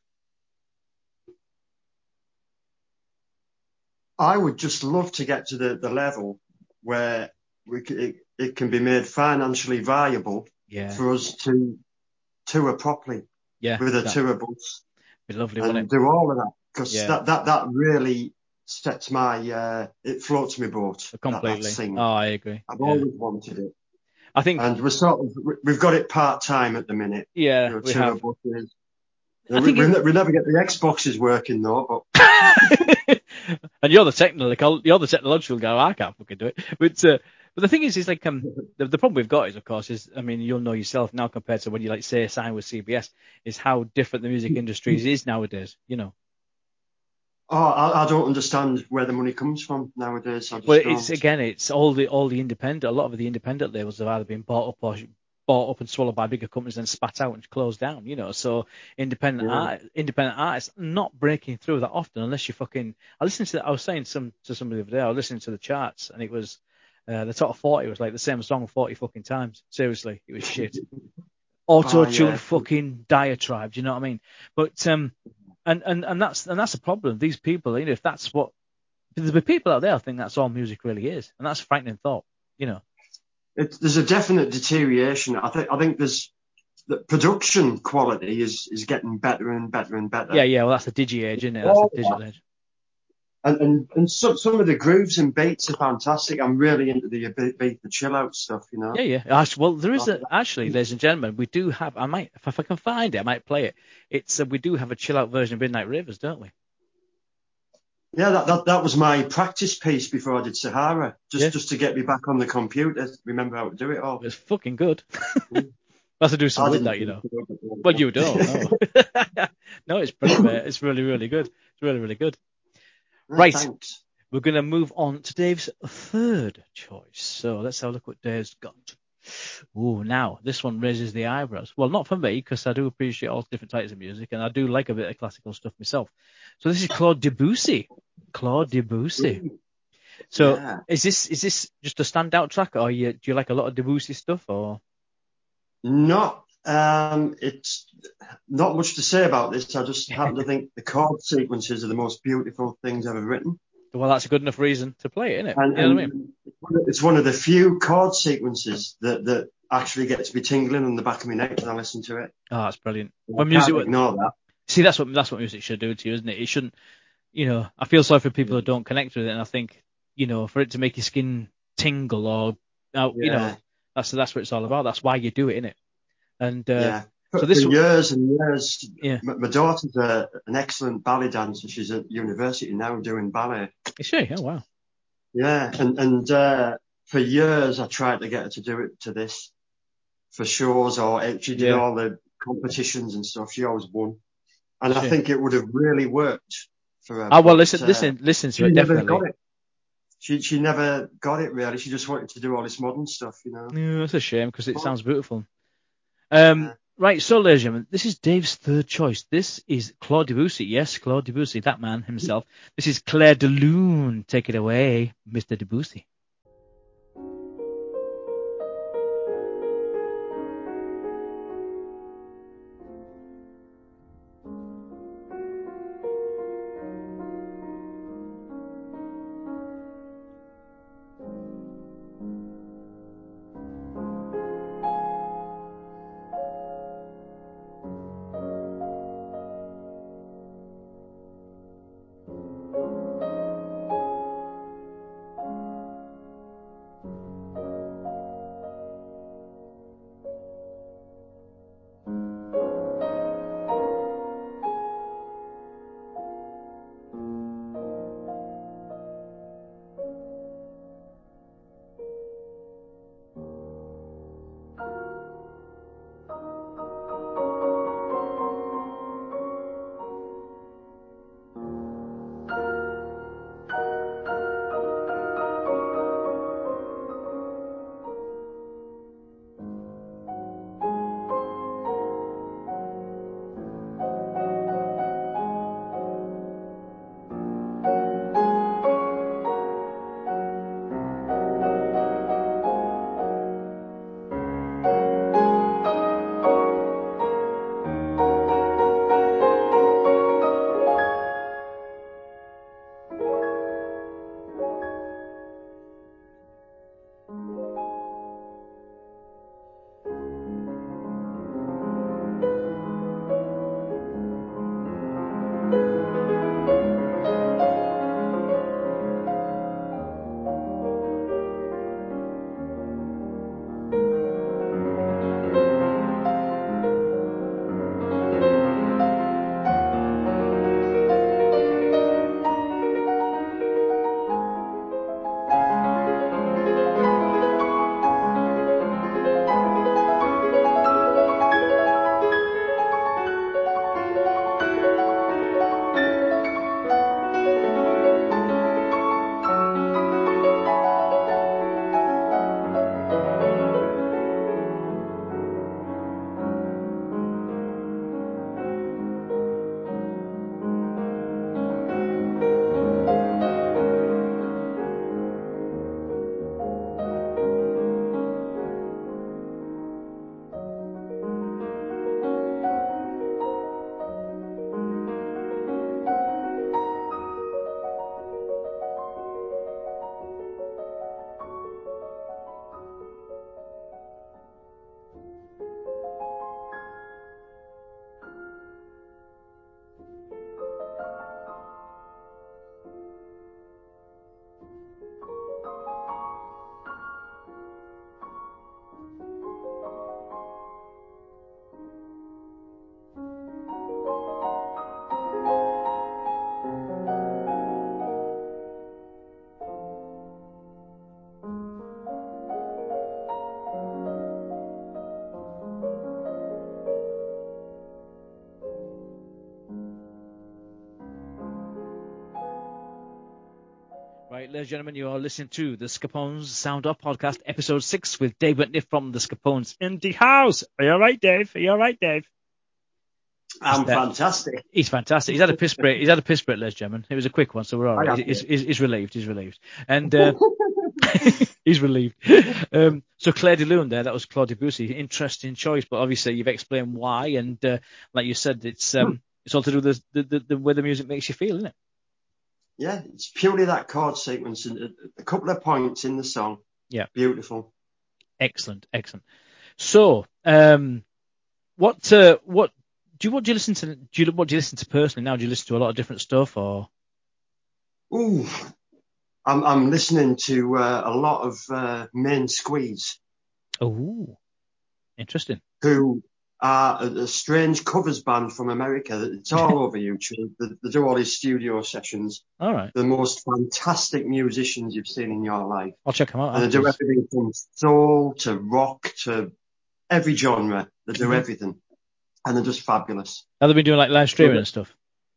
I would just love to get to the level where it can be made financially viable for us to tour properly with a tour bus. Be lovely, and wouldn't it? Do all of that, because that really sets my it floats my boat completely. Oh, I agree. I've always wanted it. I think, and we've got it part time at the minute. Yeah, we have. Buses. We never get the Xboxes working though, but and you're the technological guy. I can't fucking do it. But the thing is like the problem we've got is, of course, I mean, you'll know yourself now compared to when you say sign with CBS, is how different the music industry is nowadays. Oh, I don't understand where the money comes from nowadays. It's all the independent. A lot of the independent labels have either been bought up and swallowed by bigger companies and spat out and closed down. So independent artists not breaking through that often unless you fucking. I was saying to somebody the other day. I was listening to the charts and it was the top 40 was like the same song 40 fucking times. Seriously, it was shit. Auto-tune fucking diatribe. Do you know what I mean? But And that's the problem. These people, if that's what there's people out there, I think that's all music really is, and that's a frightening thought. There's a definite deterioration. I think there's the production quality is getting better and better and better. Yeah. Well, that's the digi age, isn't it? That's the digital age. And some of the grooves and beats are fantastic. I'm really into the beat, the chill out stuff, Yeah. Well, there is actually, ladies and gentlemen, we do have. I might, if I can find it, I might play it. It's we do have a chill out version of Midnight Ravers, don't we? Yeah, that was my practice piece before I did Sahara, just to get me back on the computer. Remember how to do it all. It's fucking good. That's to do something with that, Well, you don't. No, no, it's brilliant, mate. It's really, really good. It's really, really good. Right, thanks. We're going to move on to Dave's third choice. So let's have a look what Dave's got. Oh, now this one raises the eyebrows. Well, not for me, because I do appreciate all different types of music, and I do like a bit of classical stuff myself. So this is Claude Debussy. Claude Debussy. So is this just a standout track, or do you like a lot of Debussy stuff, or? It's not much to say about this. I just happen to think the chord sequences are the most beautiful things ever written. Well, that's a good enough reason to play it, isn't it? You know what I mean? It's one of the few chord sequences that actually gets me tingling on the back of my neck when I listen to it. Oh, that's brilliant. When music, ignore that. See, that's what music should do to you, isn't it? It shouldn't. I feel sorry for people who don't connect with it, and I think, for it to make your skin tingle or, that's what it's all about. That's why you do it, innit? And for years and years, my daughter's an excellent ballet dancer. She's at university now doing ballet. Is she? Oh, wow. Yeah, and for years I tried to get her to do it to this for shows, or she did all the competitions and stuff. She always won, and I think it would have really worked for her. Oh well, listen to it, definitely. Got it. She never got it really. She just wanted to do all this modern stuff, Yeah, that's a shame because it sounds beautiful. Right, so ladies and gentlemen, this is Dave's third choice. This is Claude Debussy. Yes, Claude Debussy, that man himself. This is Clair de Lune. Take it away, Mr. Debussy. Right, ladies and gentlemen, you are listening to the Scapones Sound Off Podcast, episode 6 with Dave Whitney from the Scapones in the house. Are you all right, Dave? I'm fantastic. He's fantastic. He's had a piss break, ladies and gentlemen. It was a quick one, so we're all right. He's relieved. And he's relieved. So Claire de Lune there, that was Claude Debussy. Interesting choice, but obviously you've explained why, and like you said, it's all to do with the way the music makes you feel, isn't it? Yeah, it's purely that chord sequence and a couple of points in the song. Yeah. Beautiful. Excellent. So, what do you listen to? What do you listen to personally now? Do you listen to a lot of different stuff, or? Ooh, I'm listening to a lot of Main Squeeze. Oh, interesting. Who are a strange covers band from America. It's all over YouTube. They do all these studio sessions. All right. The most fantastic musicians you've seen in your life. I'll check them out. And they do everything from soul to rock to every genre. They do everything. And they're just fabulous. Have they been doing like live streaming and stuff?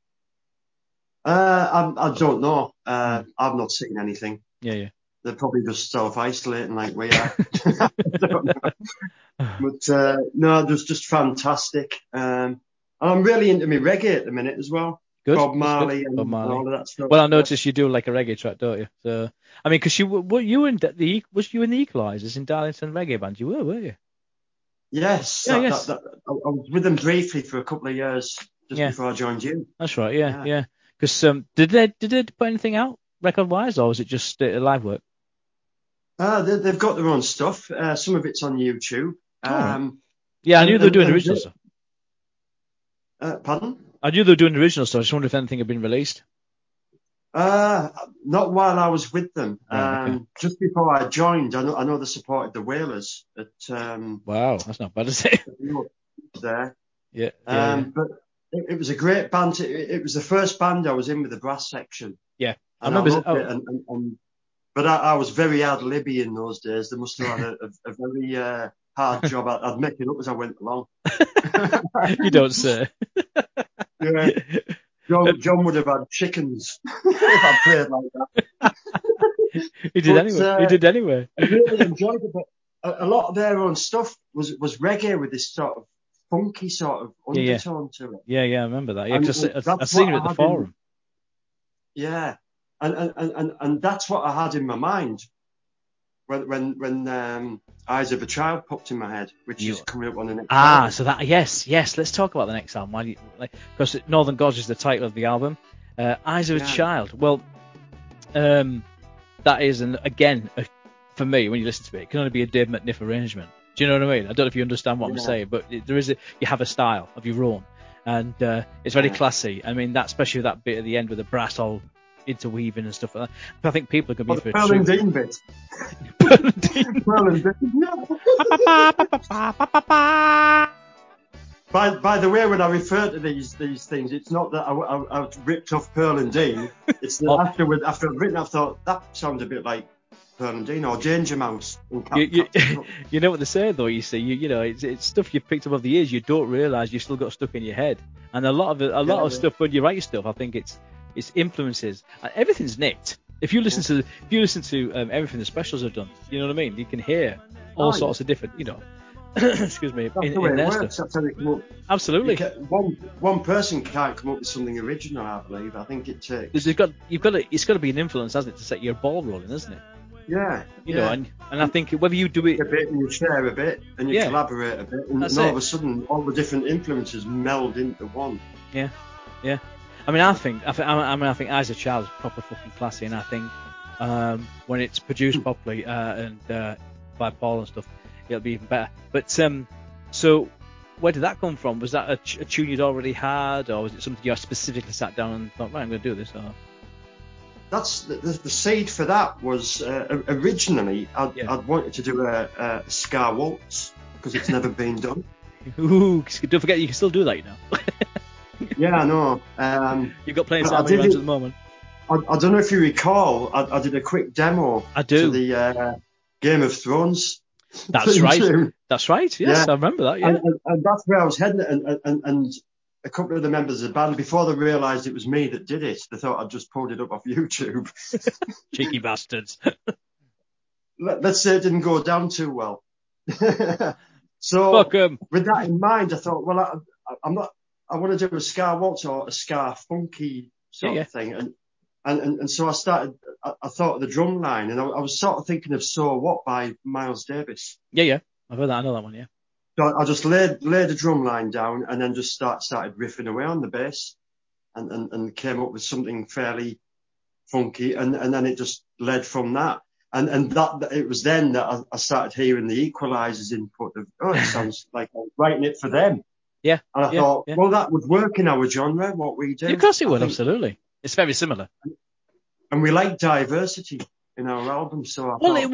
I don't know. I've not seen anything. Yeah. They're probably just self-isolating like we are. I don't know. But no, it was just fantastic. And I'm really into me reggae at the minute as well. Good. Bob Marley and all of that stuff. Well, I noticed you do like a reggae track, don't you? So, I mean, because was you in the Equalizers in Darlington Reggae Band? You were, weren't you? Yes. Yeah, I was with them briefly for a couple of years before I joined you. That's right. Yeah. Because did they put anything out record-wise, or was it just live work? They've got their own stuff. Some of it's on YouTube. Yeah, I knew they were doing original stuff. Pardon? I knew they were doing original stuff. I just wondered if anything had been released. Not while I was with them. Okay. Just before I joined, I know they supported the Wailers at. Wow, that's not bad, is it? There. Yeah. But it was a great band. It was the first band I was in with the brass section. Yeah, I remember. But I was very ad-libby in those days. They must have had a very hard job. I'd make it up as I went along. You don't say. Yeah. John would have had chickens if I played like that. He did anyway. I really enjoyed it, but a lot of their own stuff was reggae with this sort of funky sort of undertone to it. Yeah, I remember that. Yeah, because I've seen it at the forum. Yeah. And that's what I had in my mind when Eyes of a Child popped in my head, which is coming up on the next album. So that yes, let's talk about the next album. Because Northern Gods is the title of the album. Eyes of a Child. Well, that is for me, when you listen to it can only be a Dave McNiff arrangement. Do you know what I mean? I don't know if you understand what I'm saying, but you have a style of your own, and it's very classy. I mean, especially that bit at the end with the brass all interweaving and stuff like that. But I think people are going to be for Pearl and Dean bit. By the way, when I refer to these things, it's not that I ripped off Pearl and Dean. It's that after I've written, I thought that sounds a bit like Pearl and Dean or Danger Mouse. You know what they say though. You see, you know, it's stuff you've picked up over the years. You don't realise you've still got stuck in your head. And a lot of stuff when you write stuff, I think it's influences. Everything's nicked. If you listen to everything the Specials have done, you know what I mean. You can hear all sorts of different, you know. Excuse me. That's the way it works. That's how they come up. Absolutely. One person can't come up with something original. I believe. I think it takes. It's got to be an influence, hasn't it, to set your ball rolling, isn't it? Yeah. You know, and I think whether you do it a bit and you share a bit and you collaborate a bit, and all of a sudden all the different influences meld into one. Yeah. I mean, I think Eyes of a Child is proper fucking classy, and I think when it's produced properly and by Paul and stuff, it'll be even better. But so where did that come from? Was that a tune you'd already had, or was it something you specifically sat down and thought, right, I'm going to do this? Or? That's the seed for that was originally I'd wanted to do a ska waltz because it's never been done. Ooh, don't forget you can still do that, you know. Yeah, I know. You've got plenty of time at the moment. I don't know if you recall, I did a quick demo to the Game of Thrones. That's right. That's right. Yes, I remember that. Yeah, and that's where I was heading. And a couple of the members of the band, before they realised it was me that did it, they thought I'd just pulled it up off YouTube. Cheeky bastards. Let's say it didn't go down too well. So with that in mind, I thought, well, I want to do a ska waltz or a ska funky sort of thing. And so I started, I thought of the drum line, and I was sort of thinking of So What by Miles Davis. Yeah. I've heard that. I know that one, yeah. So I just laid the drum line down and then just started riffing away on the bass and came up with something fairly funky. And then it just led from that. And that it was then that I started hearing the equalizers input of, it sounds like I'm writing it for them. Yeah. And I thought, well, that would work in our genre, what we do. Of course it would, absolutely. It's very similar. And we like diversity in our albums, so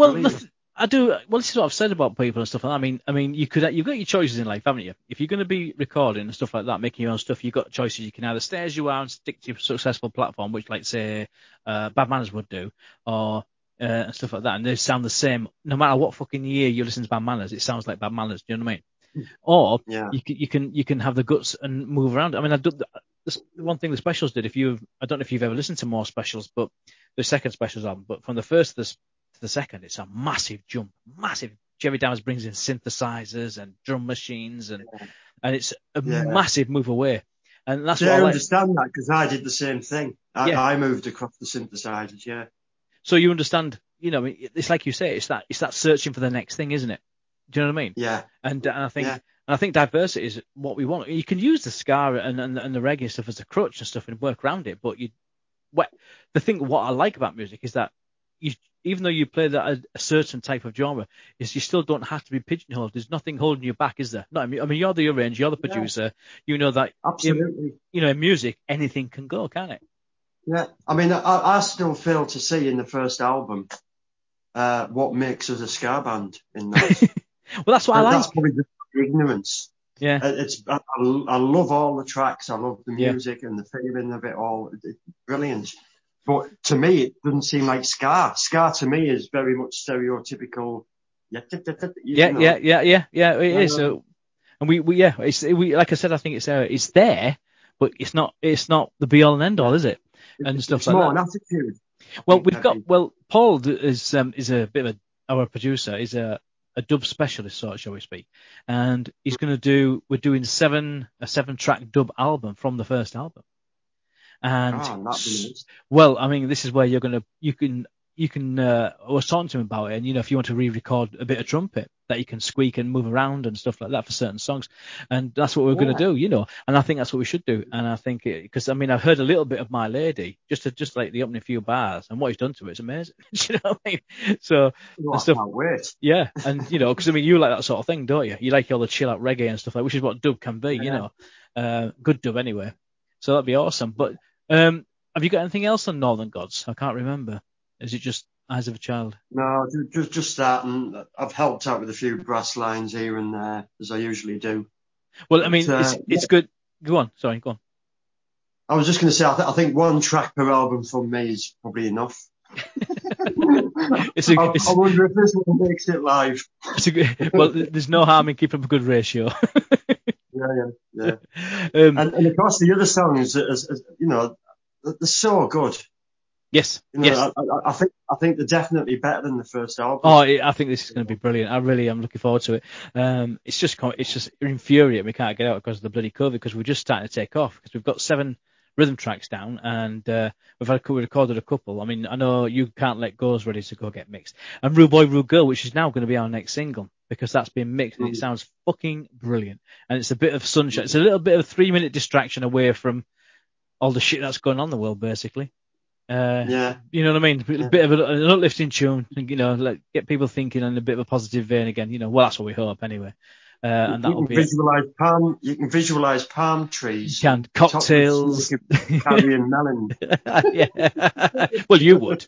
this is what I've said about people and stuff like that. I mean, you've got your choices in life, haven't you? If you're going to be recording and stuff like that, making your own stuff, you've got choices. You can either stay as you are and stick to your successful platform, which, like, say, Bad Manners would do, or and stuff like that, and they sound the same no matter what fucking year you listen to Bad Manners. It sounds like Bad Manners. Do you know what I mean? Or you can have the guts and move around. I mean, the one thing the Specials did. I don't know if you've ever listened to more Specials, but the second Specials album. But from the first to the second, it's a massive jump. Massive. Jerry Downs brings in synthesizers and drum machines, and it's a massive move away. And that's what I understand that, because I did the same thing. I moved across the synthesizers. Yeah. So you understand, it's like you say, it's that searching for the next thing, isn't it? Do you know what I mean? Yeah. And I think diversity is what we want. You can use the ska and the reggae stuff as a crutch and stuff and work around it. But what I like about music is that even though you play a certain type of genre, is you still don't have to be pigeonholed. There's nothing holding you back, is there? No, I mean, you're the arranger, you're the producer. You know that. Absolutely. In music, anything can go, can't it? Yeah. I mean, I still fail to see in the first album what makes us a ska band in that. Well, that's what I like. That's probably just ignorance. Yeah. I love all the tracks. I love the music and the feeling of it all. It's brilliant. But to me, it doesn't seem like ska. Ska to me is very much stereotypical. Yeah. It is. So, and we like I said, I think it's there, but it's not the be all and end all, is it? And stuff it's like more that. An attitude. Well, Paul is a bit of our producer. Is a dub specialist, sort of, shall we speak? And he's we're doing a 7-track dub album from the first album. And well, I mean, this is where you can I was talking to him about it, and if you want to re-record a bit of trumpet that you can squeak and move around and stuff like that for certain songs, and that's what we're going to do, and I think that's what we should do. And I think because I've heard a little bit of My Lady, just like the opening few bars, and what he's done to it is amazing. You know what I mean? So stuff, can't wait. Yeah, and because you like that sort of thing, don't you? You like all the chill out reggae and stuff like, which is what dub can be, good dub anyway. So that'd be awesome. But have you got anything else on Northern Gods? I can't remember. Is it just Eyes of a Child? No, just that, and I've helped out with a few brass lines here and there, as I usually do. Well, I mean, it's good. Go on. Sorry, go on. I was just going to say, I think one track per album from me is probably enough. I wonder if this one makes it live. Well, there's no harm in keeping up a good ratio. Yeah. And of course, the other songs, they're so good. Yes. Yes. I think they're definitely better than the first album. Oh, I think this is going to be brilliant. I really am looking forward to it. It's just infuriating. We can't get out because of the bloody COVID, because we're just starting to take off, because we've got 7 rhythm tracks down, and we recorded a couple. I mean, I know You Can't Let Go's ready to go get mixed, and Rude Boy Rude Girl, which is now going to be our next single, because that's been mixed and it sounds fucking brilliant. And it's a bit of sunshine. It's a little bit of a 3-minute distraction away from all the shit that's going on in the world, basically. You know what I mean? A bit of an uplifting tune, and get people thinking in a bit of a positive vein again. Well, that's what we hope anyway. And that'll be you can visualize palm trees. You can cocktails, carrying melon. Yeah. Well, you would.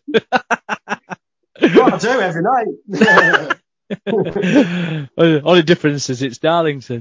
What I do every night. Only difference is it's Darlington.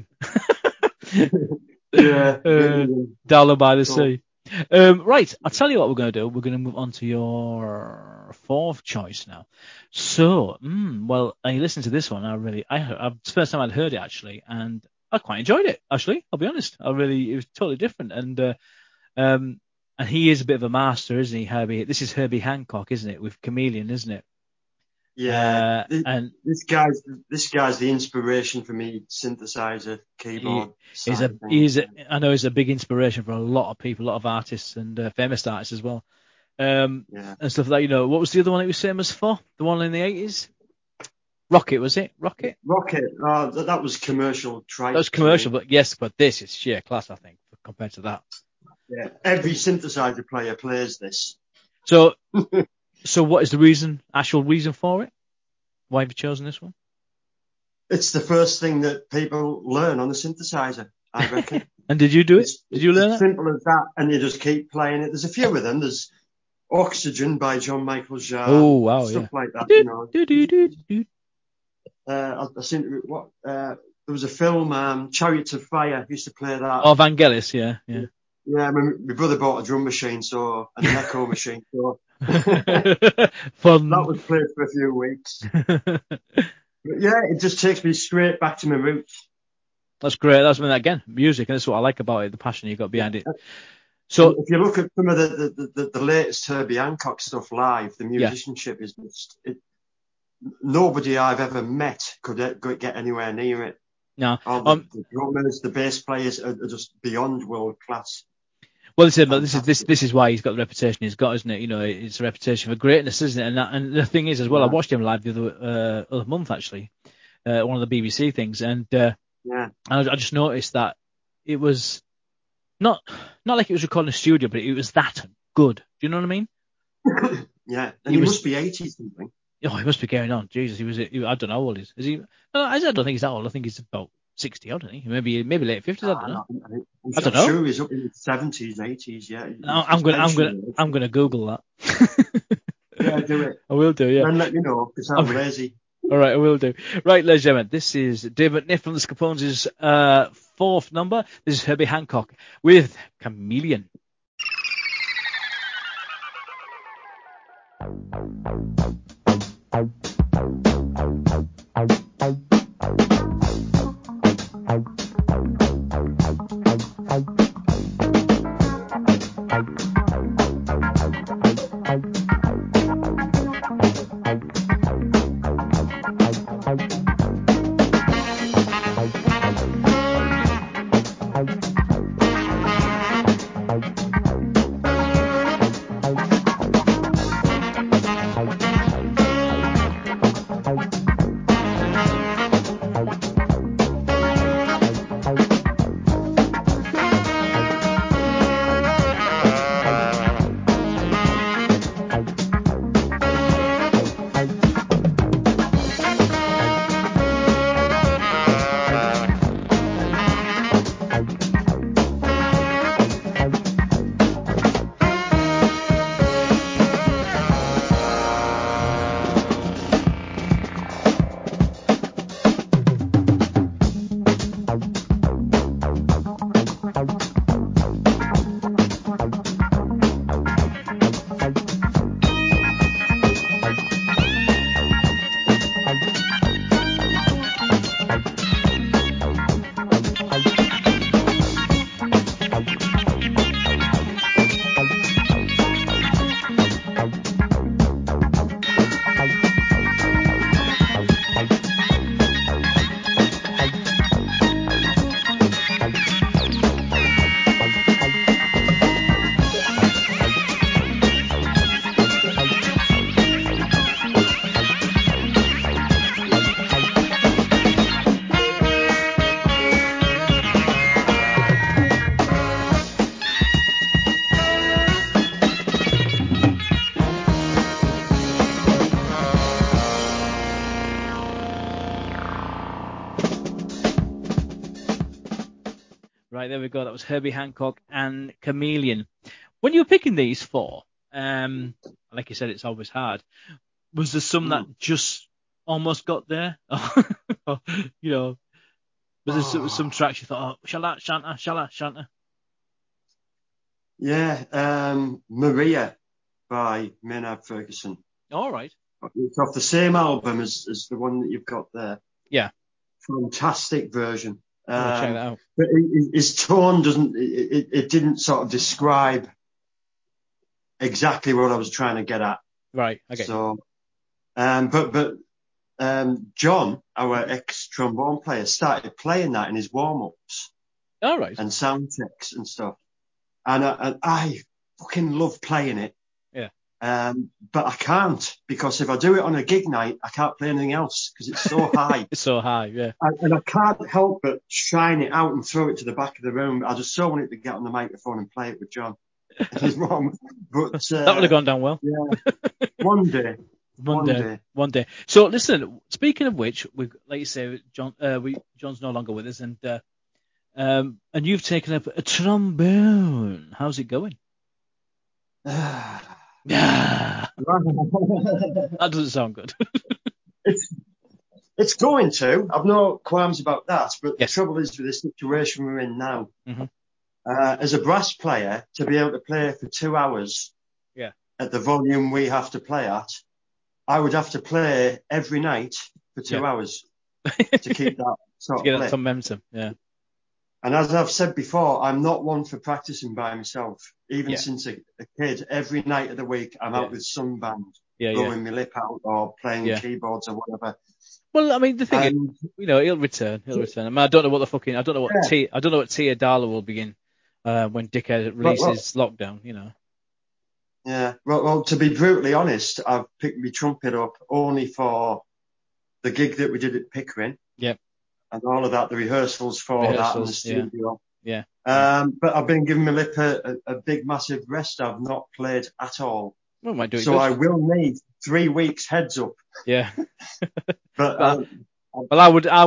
Darling by the sea. Right, I'll tell you what we're going to do. We're going to move on to your 4th choice now. So, well, I listened to this one. It's the first time I'd heard it, actually, and I quite enjoyed it, actually. I'll be honest. It was totally different. And he is a bit of a master, isn't he, Herbie? This is Herbie Hancock, isn't it, with Chameleon, isn't it? Yeah. This guy's the inspiration for me. Synthesizer, keyboard. I know he's a big inspiration for a lot of people, a lot of artists and famous artists as well. And stuff like that. What was the other one he was famous for? The one in the 80s? Rocket, was it? Rocket. That was commercial. That was commercial, but this is sheer class, I think, compared to that. Yeah, every synthesizer player plays this. So what is the actual reason for it? Why have you chosen this one? It's the first thing that people learn on the synthesizer, I reckon. And did you do it? Did you learn it? Simple as that, and you just keep playing it. There's a few of them. There's Oxygen by John Michael Jarre. Oh, wow, stuff like that, there was a film, Chariots of Fire, used to play that. Oh, Vangelis, yeah. Yeah, my brother bought a drum machine, and an echo machine, so Fun. That was played for a few weeks. But yeah, it just takes me straight back to my roots. That's great. That's again, music, and that's what I like about it, the passion you got behind it. So if you look at some of the latest Herbie Hancock stuff live, the musicianship is just nobody I've ever met could get anywhere near it. No, the drummers, the bass players are just beyond world class. Well, this is why he's got the reputation he's got, isn't it? It's a reputation for greatness, isn't it? And the thing is, as well, I watched him live the other month, actually, one of the BBC things, and I just noticed that it was not like it was recorded in a studio, but it was that good. Do you know what I mean? Yeah, and he must be 80 something. Oh, he must be going on. Jesus, I don't know how old he is. Is he? I don't think he's that old. I think he's about 60 odd, isn't he? Maybe late 50s. I don't know. I don't know. I'm sure he's up in his 70s, 80s. Yeah. I'm gonna Google that. Yeah, do it. I will do. Yeah. Then let me know because I'm lazy. All right, I will do. Right, ladies and gentlemen, this is David McNiff from the Scapones' fourth number. This is Herbie Hancock with Chameleon. Right, there we go. That was Herbie Hancock and Chameleon. When you were picking these four, like you said, it's always hard. Was there some that just almost got there? Was there some tracks you thought, shanna? Yeah, Maria by Maynard Ferguson. All right. It's off the same album as the one that you've got there. Yeah. Fantastic version. Check that out. But his tone it didn't sort of describe exactly what I was trying to get at. Right. Okay. So, John, our ex-trombone player, started playing that in his warm-ups. All right. And sound checks and stuff. And I fucking love playing it. Yeah. But I can't, because if I do it on a gig night, I can't play anything else because it's so high. It's so high, yeah. And I can't help but shine it out and throw it to the back of the room. I just so wanted to get on the microphone and play it with John and his mum. But that would have gone down well. Yeah. One day. So listen, speaking of which, like you say, John's no longer with us, and you've taken up a trombone. How's it going? Yeah. That doesn't sound good. It's going to. I've no qualms about that. But the trouble is with the situation we're in now. Mm-hmm. As a brass player, to be able to play for 2 hours at the volume we have to play at, I would have to play every night for 2 hours to keep that sort to get of that momentum. Yeah. And as I've said before, I'm not one for practicing by myself. Even since a kid, every night of the week, I'm out with some band, blowing my lip out or playing keyboards or whatever. Well, I mean, the thing is, he'll return. I mean, I don't know what Tia Darla will begin when Dickhead releases Lockdown. Yeah. Well, to be brutally honest, I've picked my trumpet up only for the gig that we did at Pickering. Yeah. And all of that, the rehearsals for that and the studio. Yeah. But I've been giving my lip a big, massive rest. I've not played at all. Well, might do it. So I will need 3 weeks heads up. Yeah. But well,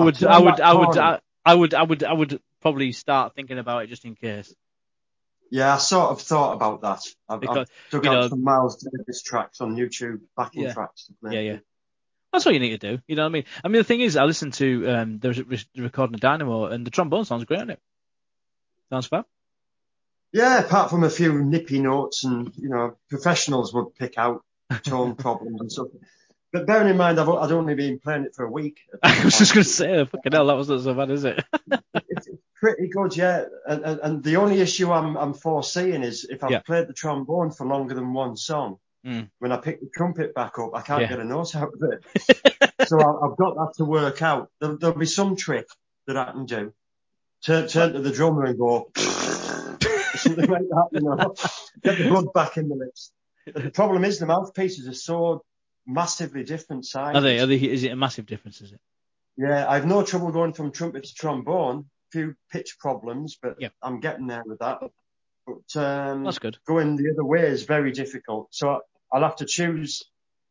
I would probably start thinking about it just in case. Yeah, I sort of thought about that. I've took out some Miles Davis tracks on YouTube, backing tracks to play. Yeah. That's what you need to do. You know what I mean? I mean, the thing is, I listened to there's a recording of Dynamo, and the trombone sounds great on it. Sounds fab. Yeah, apart from a few nippy notes and, professionals would pick out tone problems and stuff. But bearing in mind, I'd only been playing it for a week. I was just going to say, fucking hell, that was not so bad, is it? It's pretty good, yeah. And the only issue I'm foreseeing is if I've played the trombone for longer than one song, when I pick the trumpet back up, I can't get a note out of it. So I've got that to work out. There'll be some trick that I can do. Turn to the drummer and go, something like that, get the blood back in the lips. But the problem is the mouthpieces are so massively different sizes. Are they? Is it a massive difference, is it? Yeah, I have no trouble going from trumpet to trombone. A few pitch problems, but I'm getting there with that. But that's good. Going the other way is very difficult. So I'll have to choose.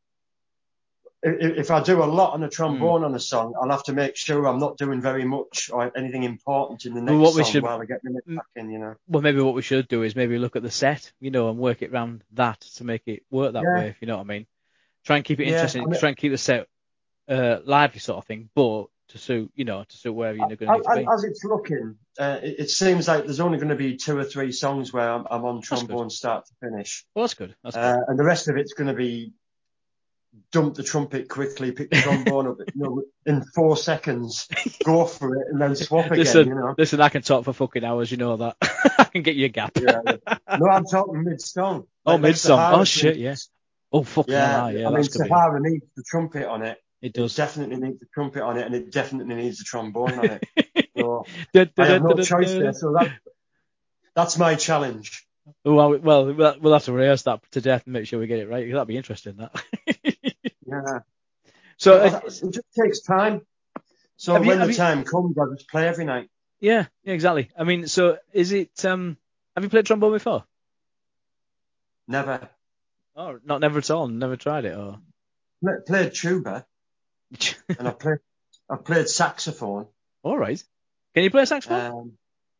If I do a lot on a trombone on a song, I'll have to make sure I'm not doing very much or anything important in the next song while I get the neck back in, Well, maybe what we should do is maybe look at the set, and work it around that to make it work that way, if you know what I mean. Try and keep it interesting, try and keep the set lively sort of thing, but to suit wherever you're going to need to be. As it's looking, it seems like there's only going to be 2 or 3 songs where I'm on trombone start to finish. Well, that's good. And the rest of it's going to be dump the trumpet quickly, pick the trombone up, in 4 seconds, go for it, and then swap again. Listen, I can talk for fucking hours, you know that. I can get you a gap. Yeah. No, I'm talking mid-song. Mid-song. Oh, shit, yeah. Oh, fucking hell, yeah. I mean, Sahara needs the trumpet on it. It does. It definitely needs the trumpet on it, and it definitely needs the trombone on it. So I have no choice there. So that's my challenge. Well, we'll have to rehearse that to death and make sure we get it right. That'd be interesting, that. Yeah. So it just takes time. So when the time comes, I just play every night. Yeah, exactly. I mean, so is it? Have you played trombone before? Never. Oh, not never at all. Never tried it, or? Played tuba, and I played saxophone. All right. Can you play a saxophone?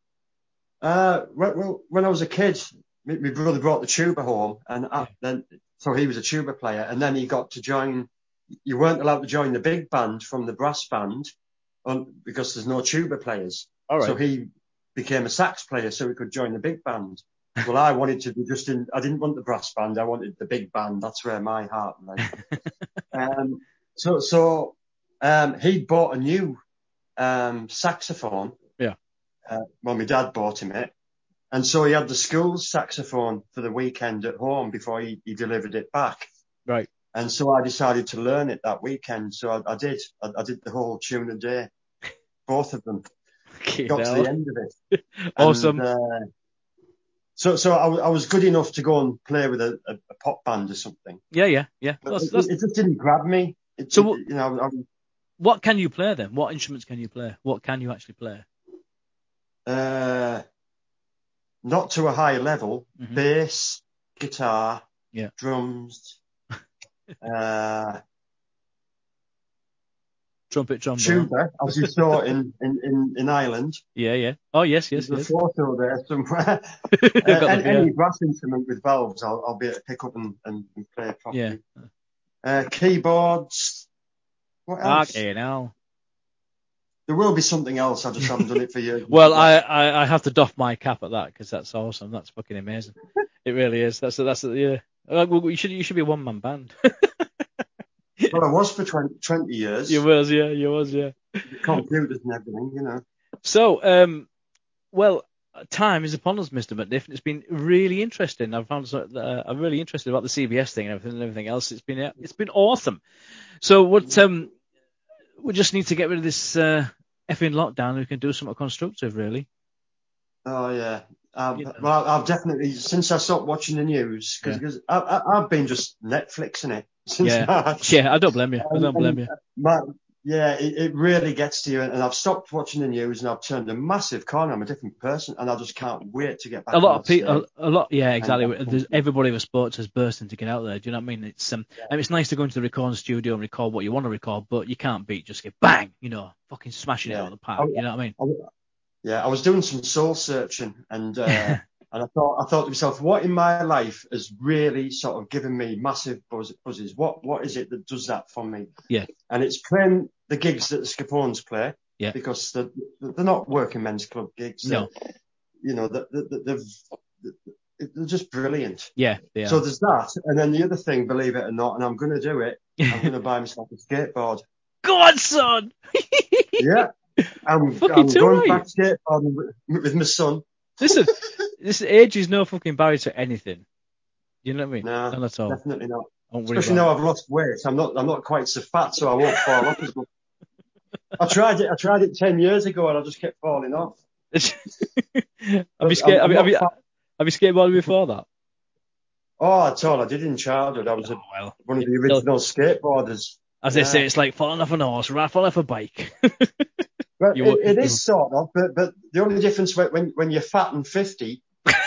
When I was a kid, my brother brought the tuba home, and so he was a tuba player, and then he got to join. You weren't allowed to join the big band from the brass band, because there's no tuba players. All right. So he became a sax player, so he could join the big band. Well, I wanted to be I didn't want the brass band. I wanted the big band. That's where my heart lay. So he bought a new saxophone. Yeah. Well, my dad bought him it. And so he had the school saxophone for the weekend at home before he delivered it back. Right. And so I decided to learn it that weekend. So I did. I did the whole tune a day, both of them. Got to the end of it. Awesome. And, so I was good enough to go and play with a pop band or something. Yeah. But it just didn't grab me. What can you play then? What instruments can you play? What can you actually play? Not to a high level. Mm-hmm. Bass, guitar, drums, trumpet, trombone, tuba, as you saw in Ireland. Yeah. Oh yes. There's a photo there somewhere. Any brass instrument with valves, I'll be able to pick up and play properly. Yeah. Keyboards. What else? Okay, now. There will be something else. I just haven't done it for years. Well, I have to doff my cap at that because that's awesome. That's fucking amazing. It really is. That's yeah. Well, you should be a one man band. Well, I was for 20 years. You was, yeah. Computers and everything, So, well, time is upon us, Mr. McNiff. It's been really interesting. I'm really interested about the CBS thing and everything else. It's been awesome. So what? We just need to get rid of this effing lockdown. And we can do something constructive, really. Oh yeah. Well, I've definitely, since I stopped watching the news, because I've been just Netflixing it since March. Yeah, I don't blame you. It really gets to you, and I've stopped watching the news, and I've turned a massive corner. I'm a different person, and I just can't wait to get back. Exactly. Everybody with sports has bursting to get out there. Do you know what I mean? It's it's nice to go into the recording studio and record what you want to record, but you can't beat just get bang, fucking smashing it out of the park. You know what I mean? I was doing some soul searching, and and I thought to myself, what in my life has really sort of given me massive buzzes? What is it that does that for me? Yeah. And it's playing the gigs that the Scapones play. Yeah. Because they're not working men's club gigs. No. They're just brilliant. Yeah. They are. So there's that, and then the other thing, believe it or not, and I'm going to do it. I'm going to buy myself a skateboard. Go on, son. Yeah. I'm going back skateboarding with my son. Listen, this age is no fucking barrier to anything. You know what I mean? No, not at all. Definitely not. Especially now I've lost weight. I'm not quite so fat, so I won't fall off as much. I tried it 10 years ago, and I just kept falling off. Have you skateboarded before that? Oh, at all. I did in childhood. I was one of the original skateboarders. As they say, it's like falling off an horse, right? Falling off a bike. Well, it is sort of, but the only difference when you're fat and 50,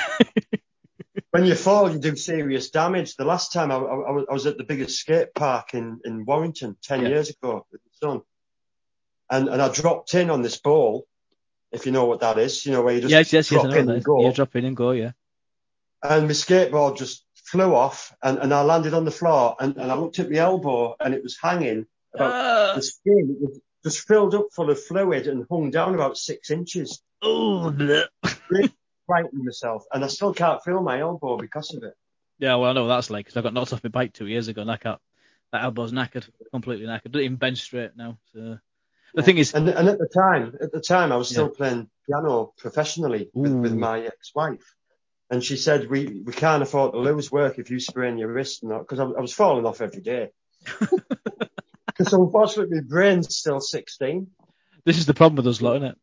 when you fall, you do serious damage. The last time I was at the biggest skate park in Warrington 10 years ago with my son, and I dropped in on this ball, if you know what that is, where you just drop in and go. Yeah, drop in and go, yeah. And my skateboard just flew off, and I landed on the floor, and I looked at my elbow, and it was hanging about the skin. It was just filled up full of fluid and hung down about 6 inches. Oh, really frightened myself, and I still can't feel my elbow because of it. Yeah, well, I know what that's like, because I got knocked off my bike 2 years ago, and that elbow's knackered, completely knackered. Don't even bench straight now. So the thing is, and at the time, I was still playing piano professionally with my ex-wife, and she said we can't afford to lose work if you sprain your wrist, because I was falling off every day. Because unfortunately, my brain's still 16. This is the problem with us lot, isn't it?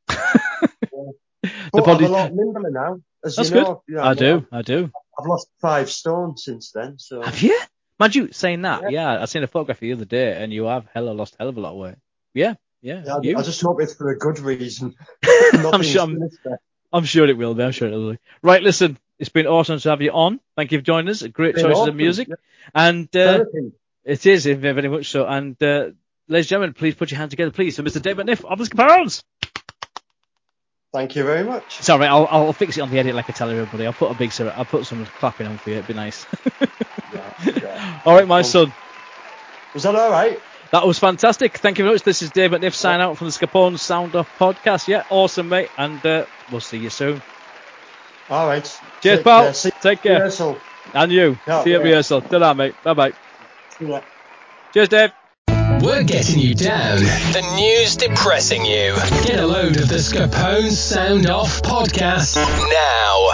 But I'm a lot nimbler now, as That's you know. Good. I do. I've lost 5 stone since then. So. Have you? Mind you, saying that, I seen a photograph the other day, and you have lost hell of a lot of weight. Yeah. I just hope it's for a good reason. I'm sure it will be. Right, listen, it's been awesome to have you on. Thank you for joining us. Great choices of music. Yeah. And it is, very much so. And ladies and gentlemen, please put your hands together, please, for Mr. Dave McNiff of the Scapones. Thank you very much. Sorry, I'll fix it on the edit like I tell everybody. I'll put some clapping on for you. It'd be nice. Yeah. All right, my son. Was that all right? That was fantastic. Thank you very much. This is Dave McNiff signing out from the Scapones Sound Off podcast. Yeah, awesome, mate. And we'll see you soon. All right. Cheers, pal. Take care. Rehearsal. And you. See you at rehearsal. Ta-ra, mate. Bye-bye. See ya. Cheers, Dave. we're getting you down. The news depressing you. Get a load of the Scapone Sound Off podcast now.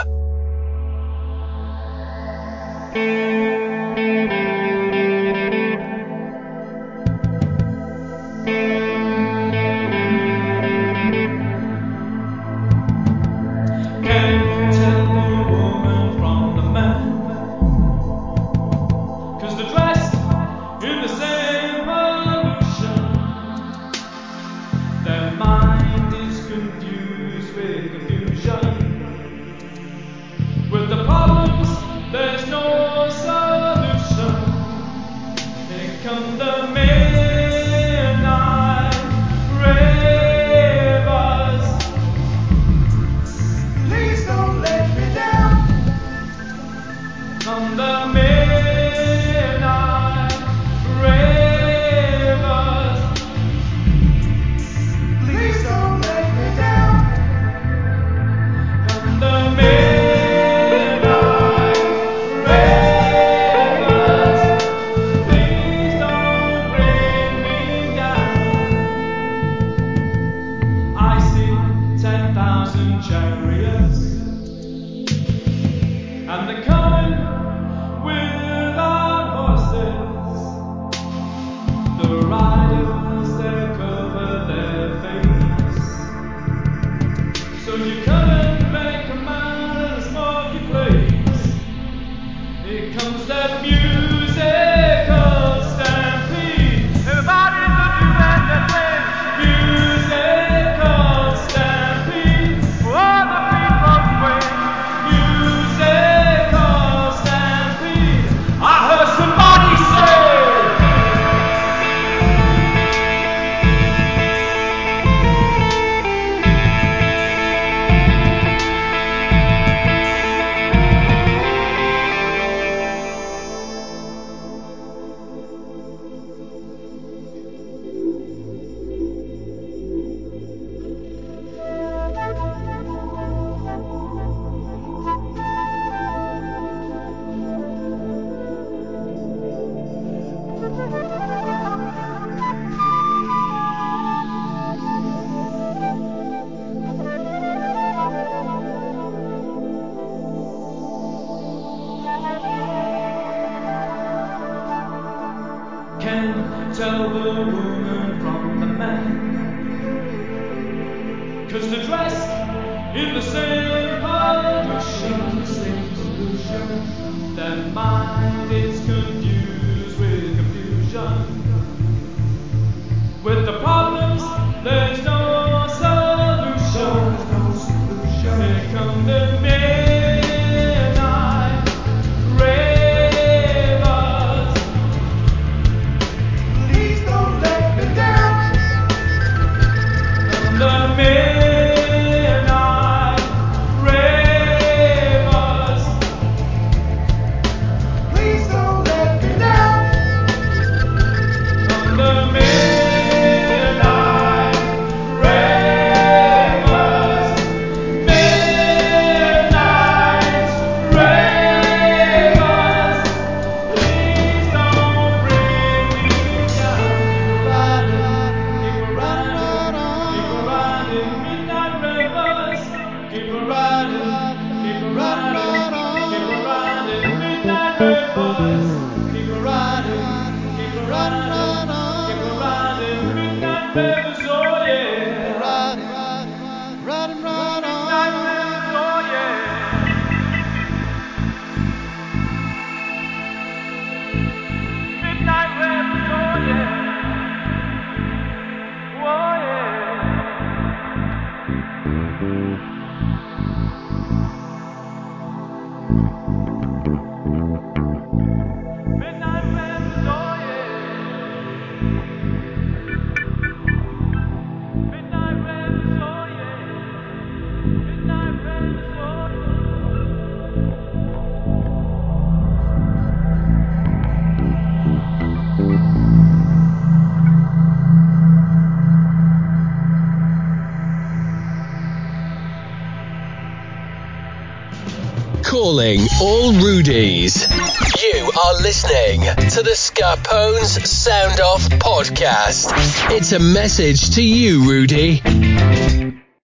Calling all Rudies. You are listening to the Scarpone's Sound Off podcast. It's a message to you, Rudy.